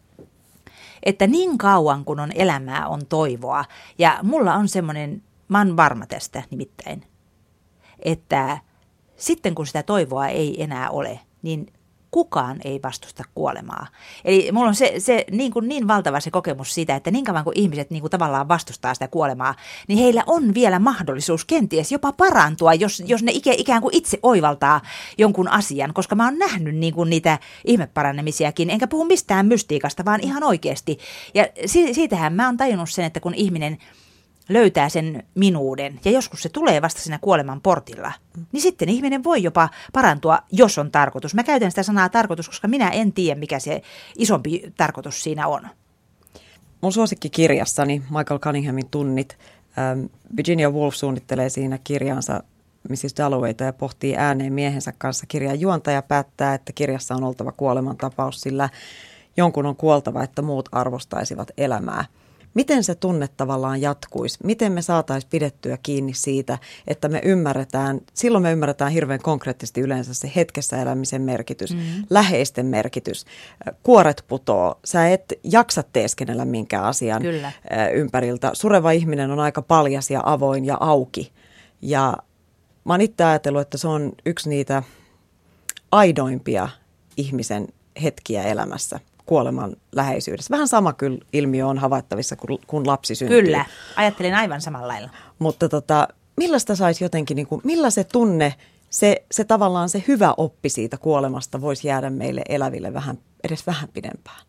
että niin kauan kun on elämää, on toivoa. Ja mulla on semmoinen, mä oon varma tästä nimittäin, että sitten kun sitä toivoa ei enää ole, niin kukaan ei vastusta kuolemaa. Eli mulla on se, se niin, kuin niin valtava se kokemus siitä, että niin kauan kuin ihmiset niin kuin tavallaan vastustaa sitä kuolemaa, niin heillä on vielä mahdollisuus kenties jopa parantua, jos, jos ne ikään kuin itse oivaltaa jonkun asian. Koska mä oon nähnyt niin kuin niitä ihmeparannemisiakin, enkä puhu mistään mystiikasta, vaan ihan oikeasti. Ja siitähän mä oon tajunnut sen, että kun ihminen löytää sen minuuden ja joskus se tulee vasta siinä kuoleman portilla, niin sitten ihminen voi jopa parantua, jos on tarkoitus. Mä käytän sitä sanaa tarkoitus, koska minä en tiedä, mikä se isompi tarkoitus siinä on. Mun suosikkikirjassani Michael Cunninghamin Tunnit, ähm, Virginia Woolf suunnittelee siinä kirjansa missis Dallowayta ja pohtii ääneen miehensä kanssa. Kirjan juontaja päättää, että kirjassa on oltava kuolemantapaus, sillä jonkun on kuoltava, että muut arvostaisivat elämää. Miten se tunne tavallaan jatkuisi? Miten me saataisiin pidettyä kiinni siitä, että me ymmärretään, silloin me ymmärretään hirveän konkreettisesti yleensä se hetkessä elämisen merkitys, mm-hmm. läheisten merkitys. Kuoret putoo, sä et jaksa teeskennellä minkään asian Kyllä. ympäriltä. Sureva ihminen on aika paljas ja avoin ja auki. Ja mä oon itse ajatellut, että se on yksi niitä aidoimpia ihmisen hetkiä elämässä. Kuoleman läheisyydessä. Vähän sama kyllä ilmiö on havaittavissa, kun, kun lapsi syntyy. Kyllä, ajattelen aivan samalla lailla. Mutta tota, millaista saisi jotenkin, niin kuin, millä se tunne, se, se tavallaan se hyvä oppi siitä kuolemasta voisi jäädä meille eläville vähän, edes vähän pidempään?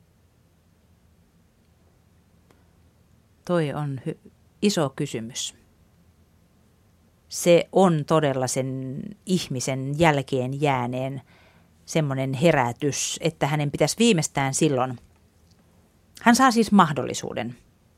Toi on hy- iso kysymys. Se on todella sen ihmisen jälkeen jääneen semmoinen herätys, että hänen pitäisi viimeistään silloin, hän saa siis mahdollisuuden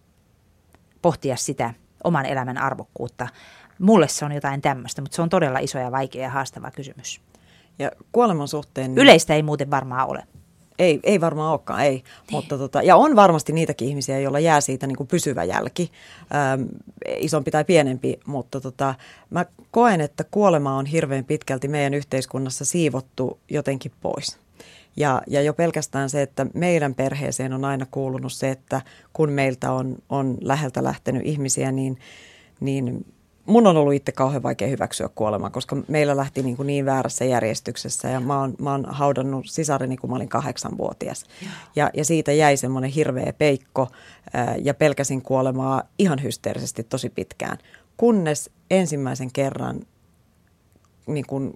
pohtia sitä oman elämän arvokkuutta. Mulle se on jotain tämmöistä, mutta se on todella iso ja vaikea ja haastava kysymys. Ja kuoleman suhteen... Niin yleistä ei muuten varmaan ole. Ei, ei varmaan olekaan, ei. Mutta tota, ja on varmasti niitäkin ihmisiä, joilla jää siitä niin kuin pysyvä jälki, ähm, isompi tai pienempi, mutta tota, mä koen, että kuolema on hirveän pitkälti meidän yhteiskunnassa siivottu jotenkin pois. Ja, ja jo pelkästään se, että meidän perheeseen on aina kuulunut se, että kun meiltä on, on läheltä lähtenyt ihmisiä, niin, niin mun on ollut itse kauhean vaikea hyväksyä kuolemaa, koska meillä lähti niin, kuin niin väärässä järjestyksessä ja mä oon, mä oon haudannut sisareni, kun mä olin kahdeksanvuotias. Ja, ja siitä jäi semmoinen hirveä peikko ää, ja pelkäsin kuolemaa ihan hysteerisesti tosi pitkään, kunnes ensimmäisen kerran niin kuin,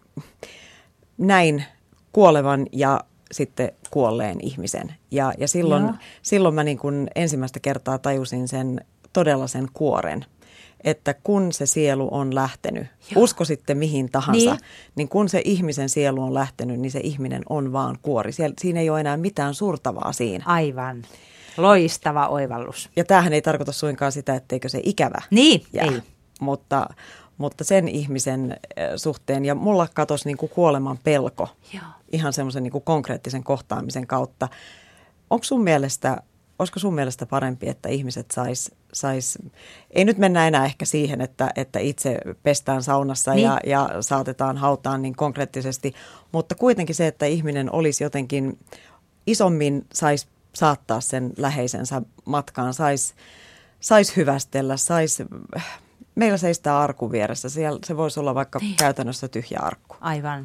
näin kuolevan ja sitten kuolleen ihmisen. Ja, ja silloin, silloin mä niin kuin ensimmäistä kertaa tajusin sen todella sen kuoren. Että kun se sielu on lähtenyt, Joo. usko sitten mihin tahansa, niin. niin kun se ihmisen sielu on lähtenyt, niin se ihminen on vaan kuori. Siellä, siinä ei ole enää mitään surtavaa siinä. Aivan. Loistava oivallus. Ja tämähän ei tarkoita suinkaan sitä, etteikö se ikävä Niin, jää. ei. Mutta, mutta sen ihmisen suhteen, ja mulla katosi niin kuin kuoleman pelko Joo. ihan semmoisen niin kuin konkreettisen kohtaamisen kautta. Onko sun mielestä... Olisiko sun mielestä parempi, että ihmiset sais, sais ei nyt mennä enää ehkä siihen, että, että itse pestään saunassa niin. ja, ja saatetaan hautaan niin konkreettisesti, mutta kuitenkin se, että ihminen olisi jotenkin isommin, saisi saattaa sen läheisensä matkaan, saisi sais hyvästellä, saisi, meillä seistää arkun vieressä, siellä se voisi olla vaikka niin. käytännössä tyhjä arkku. Aivan.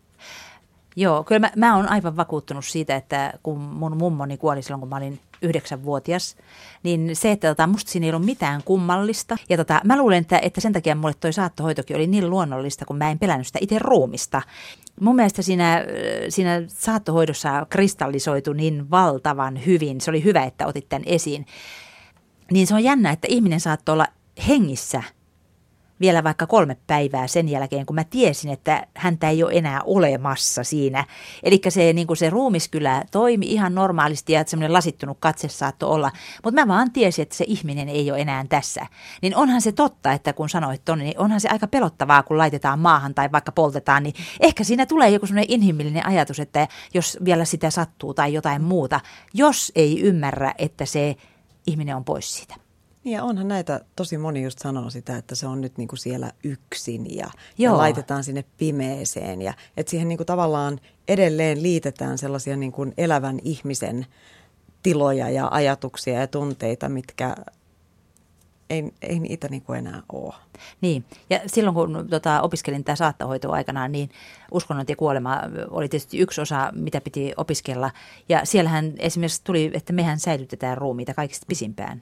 Joo, kyllä mä, mä oon aivan vakuuttunut siitä, että kun mun mummoni kuoli silloin, kun mä olin yhdeksänvuotias, niin se, että tota, musta siinä ei ollut mitään kummallista. Ja tota, mä luulen, että, että sen takia mulle toi saattohoitokin oli niin luonnollista, kun mä en pelännyt sitä itse ruumista. Mun mielestä siinä, siinä saattohoidossa kristallisoitu niin valtavan hyvin. Se oli hyvä, että otit tämän esiin. Niin se on jännä, että ihminen saattoi olla hengissä vielä vaikka kolme päivää sen jälkeen, kun mä tiesin, että häntä ei ole enää olemassa siinä. Eli se, niin kuin se ruumis kyllä toimi ihan normaalisti ja semmoinen lasittunut katse saattoi olla. Mutta mä vaan tiesin, että se ihminen ei ole enää tässä. Niin onhan se totta, että kun sanoit tonne, niin onhan se aika pelottavaa, kun laitetaan maahan tai vaikka poltetaan. Niin ehkä siinä tulee joku semmoinen inhimillinen ajatus, että jos vielä sitä sattuu tai jotain muuta, jos ei ymmärrä, että se ihminen on pois siitä. Ja onhan näitä, tosi moni just sanoo sitä, että se on nyt niinku siellä yksin ja, ja laitetaan sinne pimeeseen. Ja että siihen niinku tavallaan edelleen liitetään sellaisia niinku elävän ihmisen tiloja ja ajatuksia ja tunteita, mitkä ei, ei niitä niinku enää ole. Niin, ja silloin kun tota, opiskelin tätä saattohoitoa aikanaan, niin uskonnot ja kuolema oli tietysti yksi osa, mitä piti opiskella. Ja siellähän esimerkiksi tuli, että mehän säilytetään ruumiita kaikista pisimpään,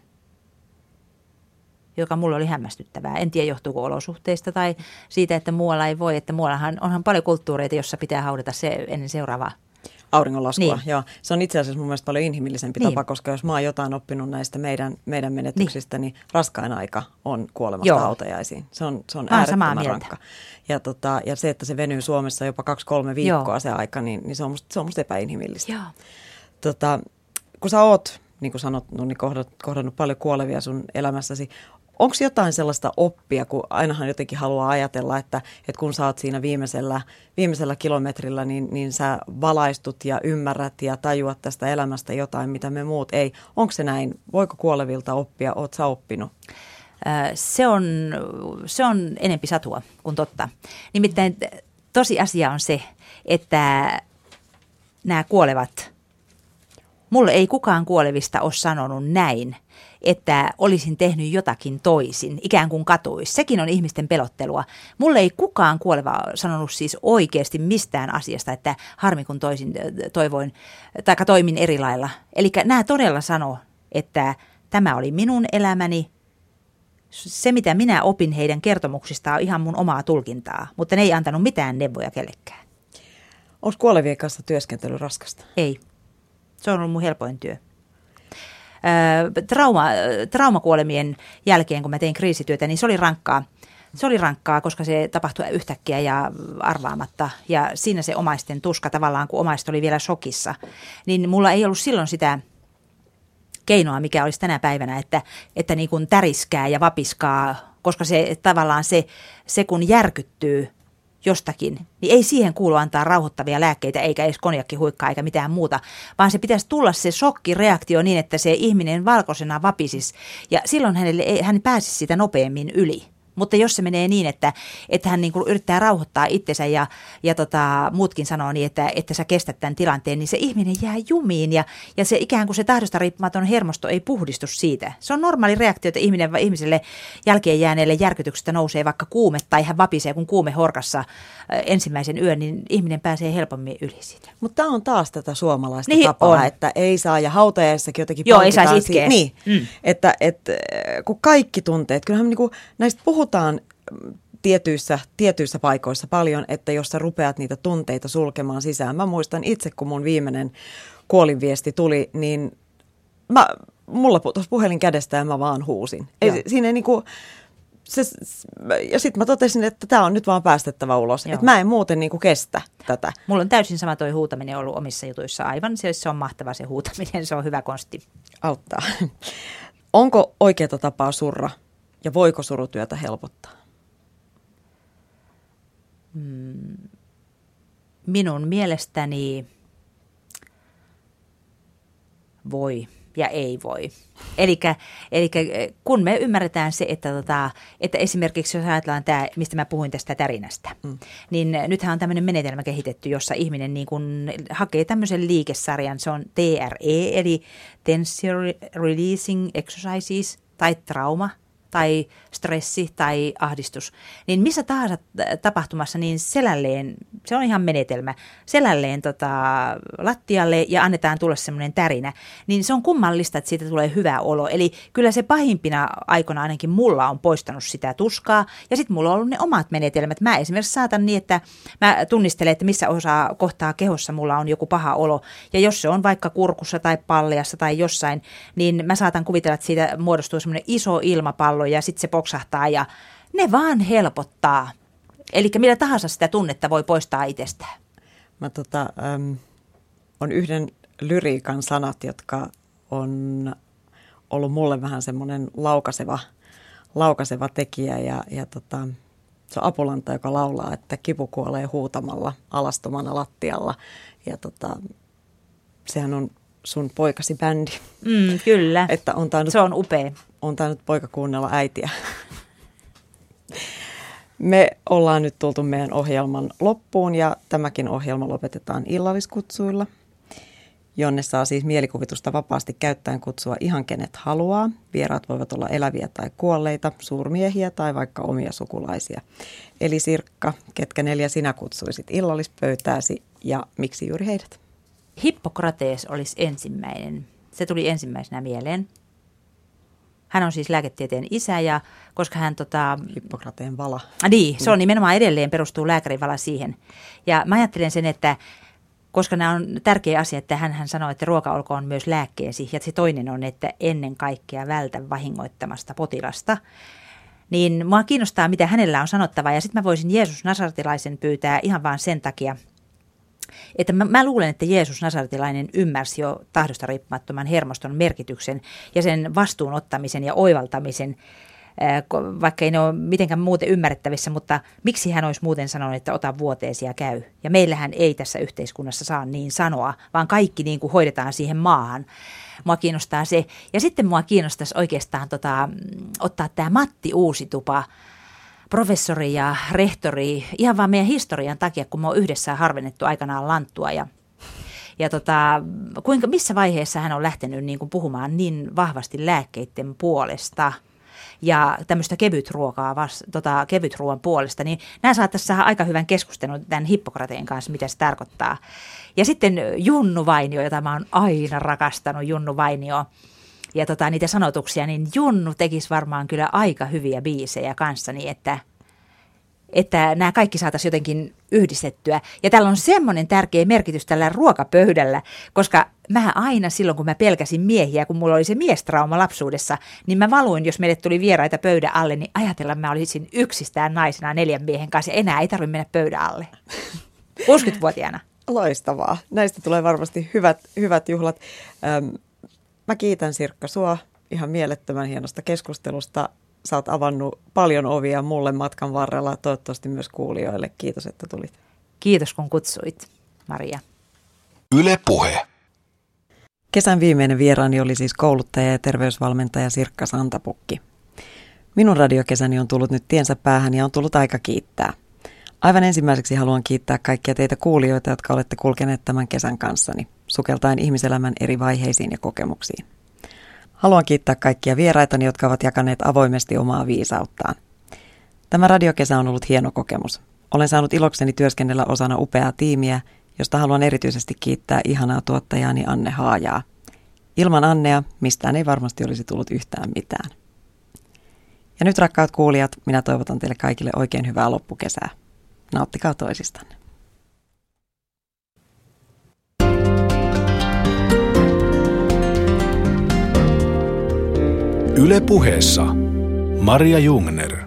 joka mulle oli hämmästyttävää. En tiedä, johtuuko olosuhteista tai siitä, että muualla ei voi. Että muuallahan onhan paljon kulttuureita, jossa pitää haudata se ennen seuraavaa. Auringonlaskua, Niin. joo. Se on itse asiassa mun mielestä paljon inhimillisempi Niin. tapa, koska jos mä oon jotain oppinut näistä meidän, meidän menetyksistä, niin, niin raskain aika on kuolemasta Joo. hautajaisiin. Se on, se on Mä oon samaa äärettömän mieltä. rankka. Ja, tota, ja se, että se venyy Suomessa jopa kaksi-kolme viikkoa Joo. se aika, niin, niin se, on musta, se on musta epäinhimillistä. Joo. Tota, kun sä oot, niin kuin sanottu, niin kohdannut, kohdannut paljon kuolevia sun elämässäsi, onko jotain sellaista oppia, kun ainahan jotenkin haluaa ajatella, että, että kun sä oot siinä viimeisellä, viimeisellä kilometrillä, niin, niin sä valaistut ja ymmärrät ja tajuat tästä elämästä jotain, mitä me muut ei. Onko se näin? Voiko kuolevilta oppia? Oot sä oppinut? Se on, se on enempi satua kuin totta. Nimittäin tosiasia on se, että nämä kuolevat, mulle ei kukaan kuolevista ole sanonut näin, että olisin tehnyt jotakin toisin, ikään kuin katuisi. Sekin on ihmisten pelottelua. Mulle ei kukaan kuoleva sanonut siis oikeasti mistään asiasta, että harmi kun toisin, toivoin, tai toimin eri lailla. Eli nämä todella sanoo, että tämä oli minun elämäni. Se, mitä minä opin heidän kertomuksistaan, on ihan mun omaa tulkintaa, mutta ne ei antanut mitään neuvoja kellekään. Onko kuolevien kanssa työskentely raskasta? Ei. Se on ollut mun helpoin työ. Trauma, traumakuolemien jälkeen, kun mä tein kriisityötä, niin se oli rankkaa. Se oli rankkaa, koska se tapahtui yhtäkkiä ja arvaamatta. Ja siinä se omaisten tuska tavallaan, kun omaiset oli vielä shokissa. Niin mulla ei ollut silloin sitä keinoa, mikä olisi tänä päivänä, että, että niin kuin täriskää ja vapiskaa, koska se tavallaan se, se kun järkyttyy jostakin, niin ei siihen kuulu antaa rauhoittavia lääkkeitä, eikä edes konjakkihuikkaa, eikä mitään muuta, vaan se pitäisi tulla se shokkireaktio niin, että se ihminen valkoisena vapisisi, ja silloin hänelle ei, hän pääsisi sitä nopeammin yli. Mutta jos se menee niin, että, että hän niin kuin yrittää rauhoittaa itsensä ja, ja tota, muutkin sanoo niin, että, että sä kestät tämän tilanteen, niin se ihminen jää jumiin ja, ja se ikään kuin se tahdosta riippumaton hermosto ei puhdistu siitä. Se on normaali reaktio, että ihminen, ihmiselle jälkeen jääneelle järkytyksestä nousee vaikka kuume tai hän vapisee, kun kuume horkassa ensimmäisen yön, niin ihminen pääsee helpommin yli siitä. Mutta tämä on taas tätä suomalaista niin tapaa, on. Että ei saa ja hautajaissakin jotenkin Joo, ei palkitaan saisi itkeä. Niin, Mm. että, että kun kaikki tunteet, kyllähän niin kuin näistä puhutaan tietyissä, tietyissä paikoissa paljon, että jos sä rupeat niitä tunteita sulkemaan sisään. Mä muistan itse, kun mun viimeinen kuolinviesti tuli, niin mä, mulla putosi puhelin kädestä ja mä vaan huusin. Ei, siinä ei niinku, se, ja sitten mä totesin, että tämä on nyt vaan päästettävä ulos. Että mä en muuten niinku kestä tätä. Mulla on täysin sama toi huutaminen ollut omissa jutuissa aivan. Se, se on mahtava se huutaminen, se on hyvä konsti. Auttaa. Onko oikeaa tapaa surra ja voiko surutyötä helpottaa? Minun mielestäni voi ja ei voi. Elikkä, elikkä kun me ymmärretään se, että, tota, että esimerkiksi jos ajatellaan tämä, mistä mä puhuin tästä tärinästä, mm. niin nythän on tämmöinen menetelmä kehitetty, jossa ihminen niin kun hakee tämmöisen liikesarjan, se on T R E, eli Tension Releasing Exercises, tai trauma, tai stressi tai ahdistus, niin missä tahansa tapahtumassa, niin selälleen, se on ihan menetelmä, selälleen tota, lattialle ja annetaan tulla semmoinen tärinä, niin se on kummallista, että siitä tulee hyvä olo. Eli kyllä se pahimpina aikoina ainakin mulla on poistanut sitä tuskaa, ja sitten mulla on ollut ne omat menetelmät. Mä esimerkiksi saatan niin, että mä tunnistelen, että missä osaa kohtaa kehossa mulla on joku paha olo, ja jos se on vaikka kurkussa tai palleassa tai jossain, niin mä saatan kuvitella, että siitä muodostuu semmoinen iso ilmapallo, ja sitten se poksahtaa ja ne vaan helpottaa. Eli millä tahansa sitä tunnetta voi poistaa itsestään. Mä tota, äm, on yhden lyriikan sanat, jotka on ollut mulle vähän semmoinen laukaseva, laukaseva tekijä. Ja, ja tota, se on Apulanta, joka laulaa, että kipu kuolee huutamalla alastomana lattialla. Ja tota, sehän on sun poikasi bändi. Mm, kyllä, että on tainnut, se on upea. On tainnut poika kuunnella äitiä. Me ollaan nyt tultu meidän ohjelman loppuun ja tämäkin ohjelma lopetetaan illalliskutsuilla, jonne saa siis mielikuvitusta vapaasti käyttäen kutsua ihan kenet haluaa. Vieraat voivat olla eläviä tai kuolleita, suurmiehiä tai vaikka omia sukulaisia. Eli Sirkka, ketkä neljä sinä kutsuisit illallispöytääsi ja miksi juuri heidät? Hippokrates olisi ensimmäinen. Se tuli ensimmäisenä mieleen. Hän on siis lääketieteen isä ja koska hän tota... Hippokrateen vala. Niin, se on nimenomaan edelleen perustuu lääkärin vala siihen. Ja mä ajattelen sen, että koska nämä on tärkeä asia, että hän, hän sanoi, että ruoka olkoon myös lääkkeesi. Ja se toinen on, että ennen kaikkea vältä vahingoittamasta potilasta. Niin mua kiinnostaa, mitä hänellä on sanottavaa. Ja sitten mä voisin Jeesus Nasaretilaisen pyytää ihan vaan sen takia, että mä, mä luulen, että Jeesus Nasaretilainen ymmärsi jo tahdosta riippumattoman hermoston merkityksen ja sen vastuunottamisen ja oivaltamisen, vaikka ei ne ole mitenkään muuten ymmärrettävissä, mutta miksi hän olisi muuten sanonut, että ota vuoteesi ja käy. Ja meillähän ei tässä yhteiskunnassa saa niin sanoa, vaan kaikki niin kuin hoidetaan siihen maahan. Mua kiinnostaa se. Ja sitten mua kiinnostaisi oikeastaan tota, ottaa tämä Matti Uusitupa, professori ja rehtori, ihan vaan meidän historian takia, kun me on yhdessä harvennettu aikanaan lanttua. Ja, ja tota, kuinka, missä vaiheessa hän on lähtenyt niin kuin puhumaan niin vahvasti lääkkeiden puolesta ja tämmöistä kevytruokaa, tota, kevytruoan puolesta, niin nämä saattaisi saada aika hyvän keskustelun tämän Hippokrateen kanssa, mitä se tarkoittaa. Ja sitten Junnu Vainio, jota mä oon aina rakastanut, Junnu Vainio, ja tota, niitä sanotuksia, niin Junnu tekisi varmaan kyllä aika hyviä biisejä kanssani, että, että nämä kaikki saataisiin jotenkin yhdistettyä. Ja tällä on semmoinen tärkeä merkitys tällä ruokapöydällä, koska mä aina silloin, kun mä pelkäsin miehiä, kun mulla oli se miestrauma lapsuudessa, niin mä valuin, jos meille tuli vieraita pöydän alle, niin ajatella, mä olisin yksistään naisena neljän miehen kanssa, ja enää ei tarvitse mennä pöydän alle. kuusikymmentävuotiaana. Loistavaa. Näistä tulee varmasti hyvät, hyvät juhlat. Öm, mä kiitän Sirkka sua ihan mielettömän hienosta keskustelusta. Sä oot avannut paljon ovia mulle matkan varrella, toivottavasti myös kuulijoille. Kiitos, että tulit. Kiitos, kun kutsuit, Maria. Yle Puhe. Kesän viimeinen vieraani oli siis kouluttaja ja terveysvalmentaja Sirkka Santapukki. Minun radiokesäni on tullut nyt tiensä päähän ja on tullut aika kiittää. Aivan ensimmäiseksi haluan kiittää kaikkia teitä kuulijoita, jotka olette kulkeneet tämän kesän kanssani, sukeltaen ihmiselämän eri vaiheisiin ja kokemuksiin. Haluan kiittää kaikkia vieraitani, jotka ovat jakaneet avoimesti omaa viisauttaan. Tämä radiokesä on ollut hieno kokemus. Olen saanut ilokseni työskennellä osana upeaa tiimiä, josta haluan erityisesti kiittää ihanaa tuottajaani Anne Haajaa. Ilman Annea mistään ei varmasti olisi tullut yhtään mitään. Ja nyt rakkaat kuulijat, minä toivotan teille kaikille oikein hyvää loppukesää. Nauttikaa toisistanne. Yle Puheessa Maria Jungner.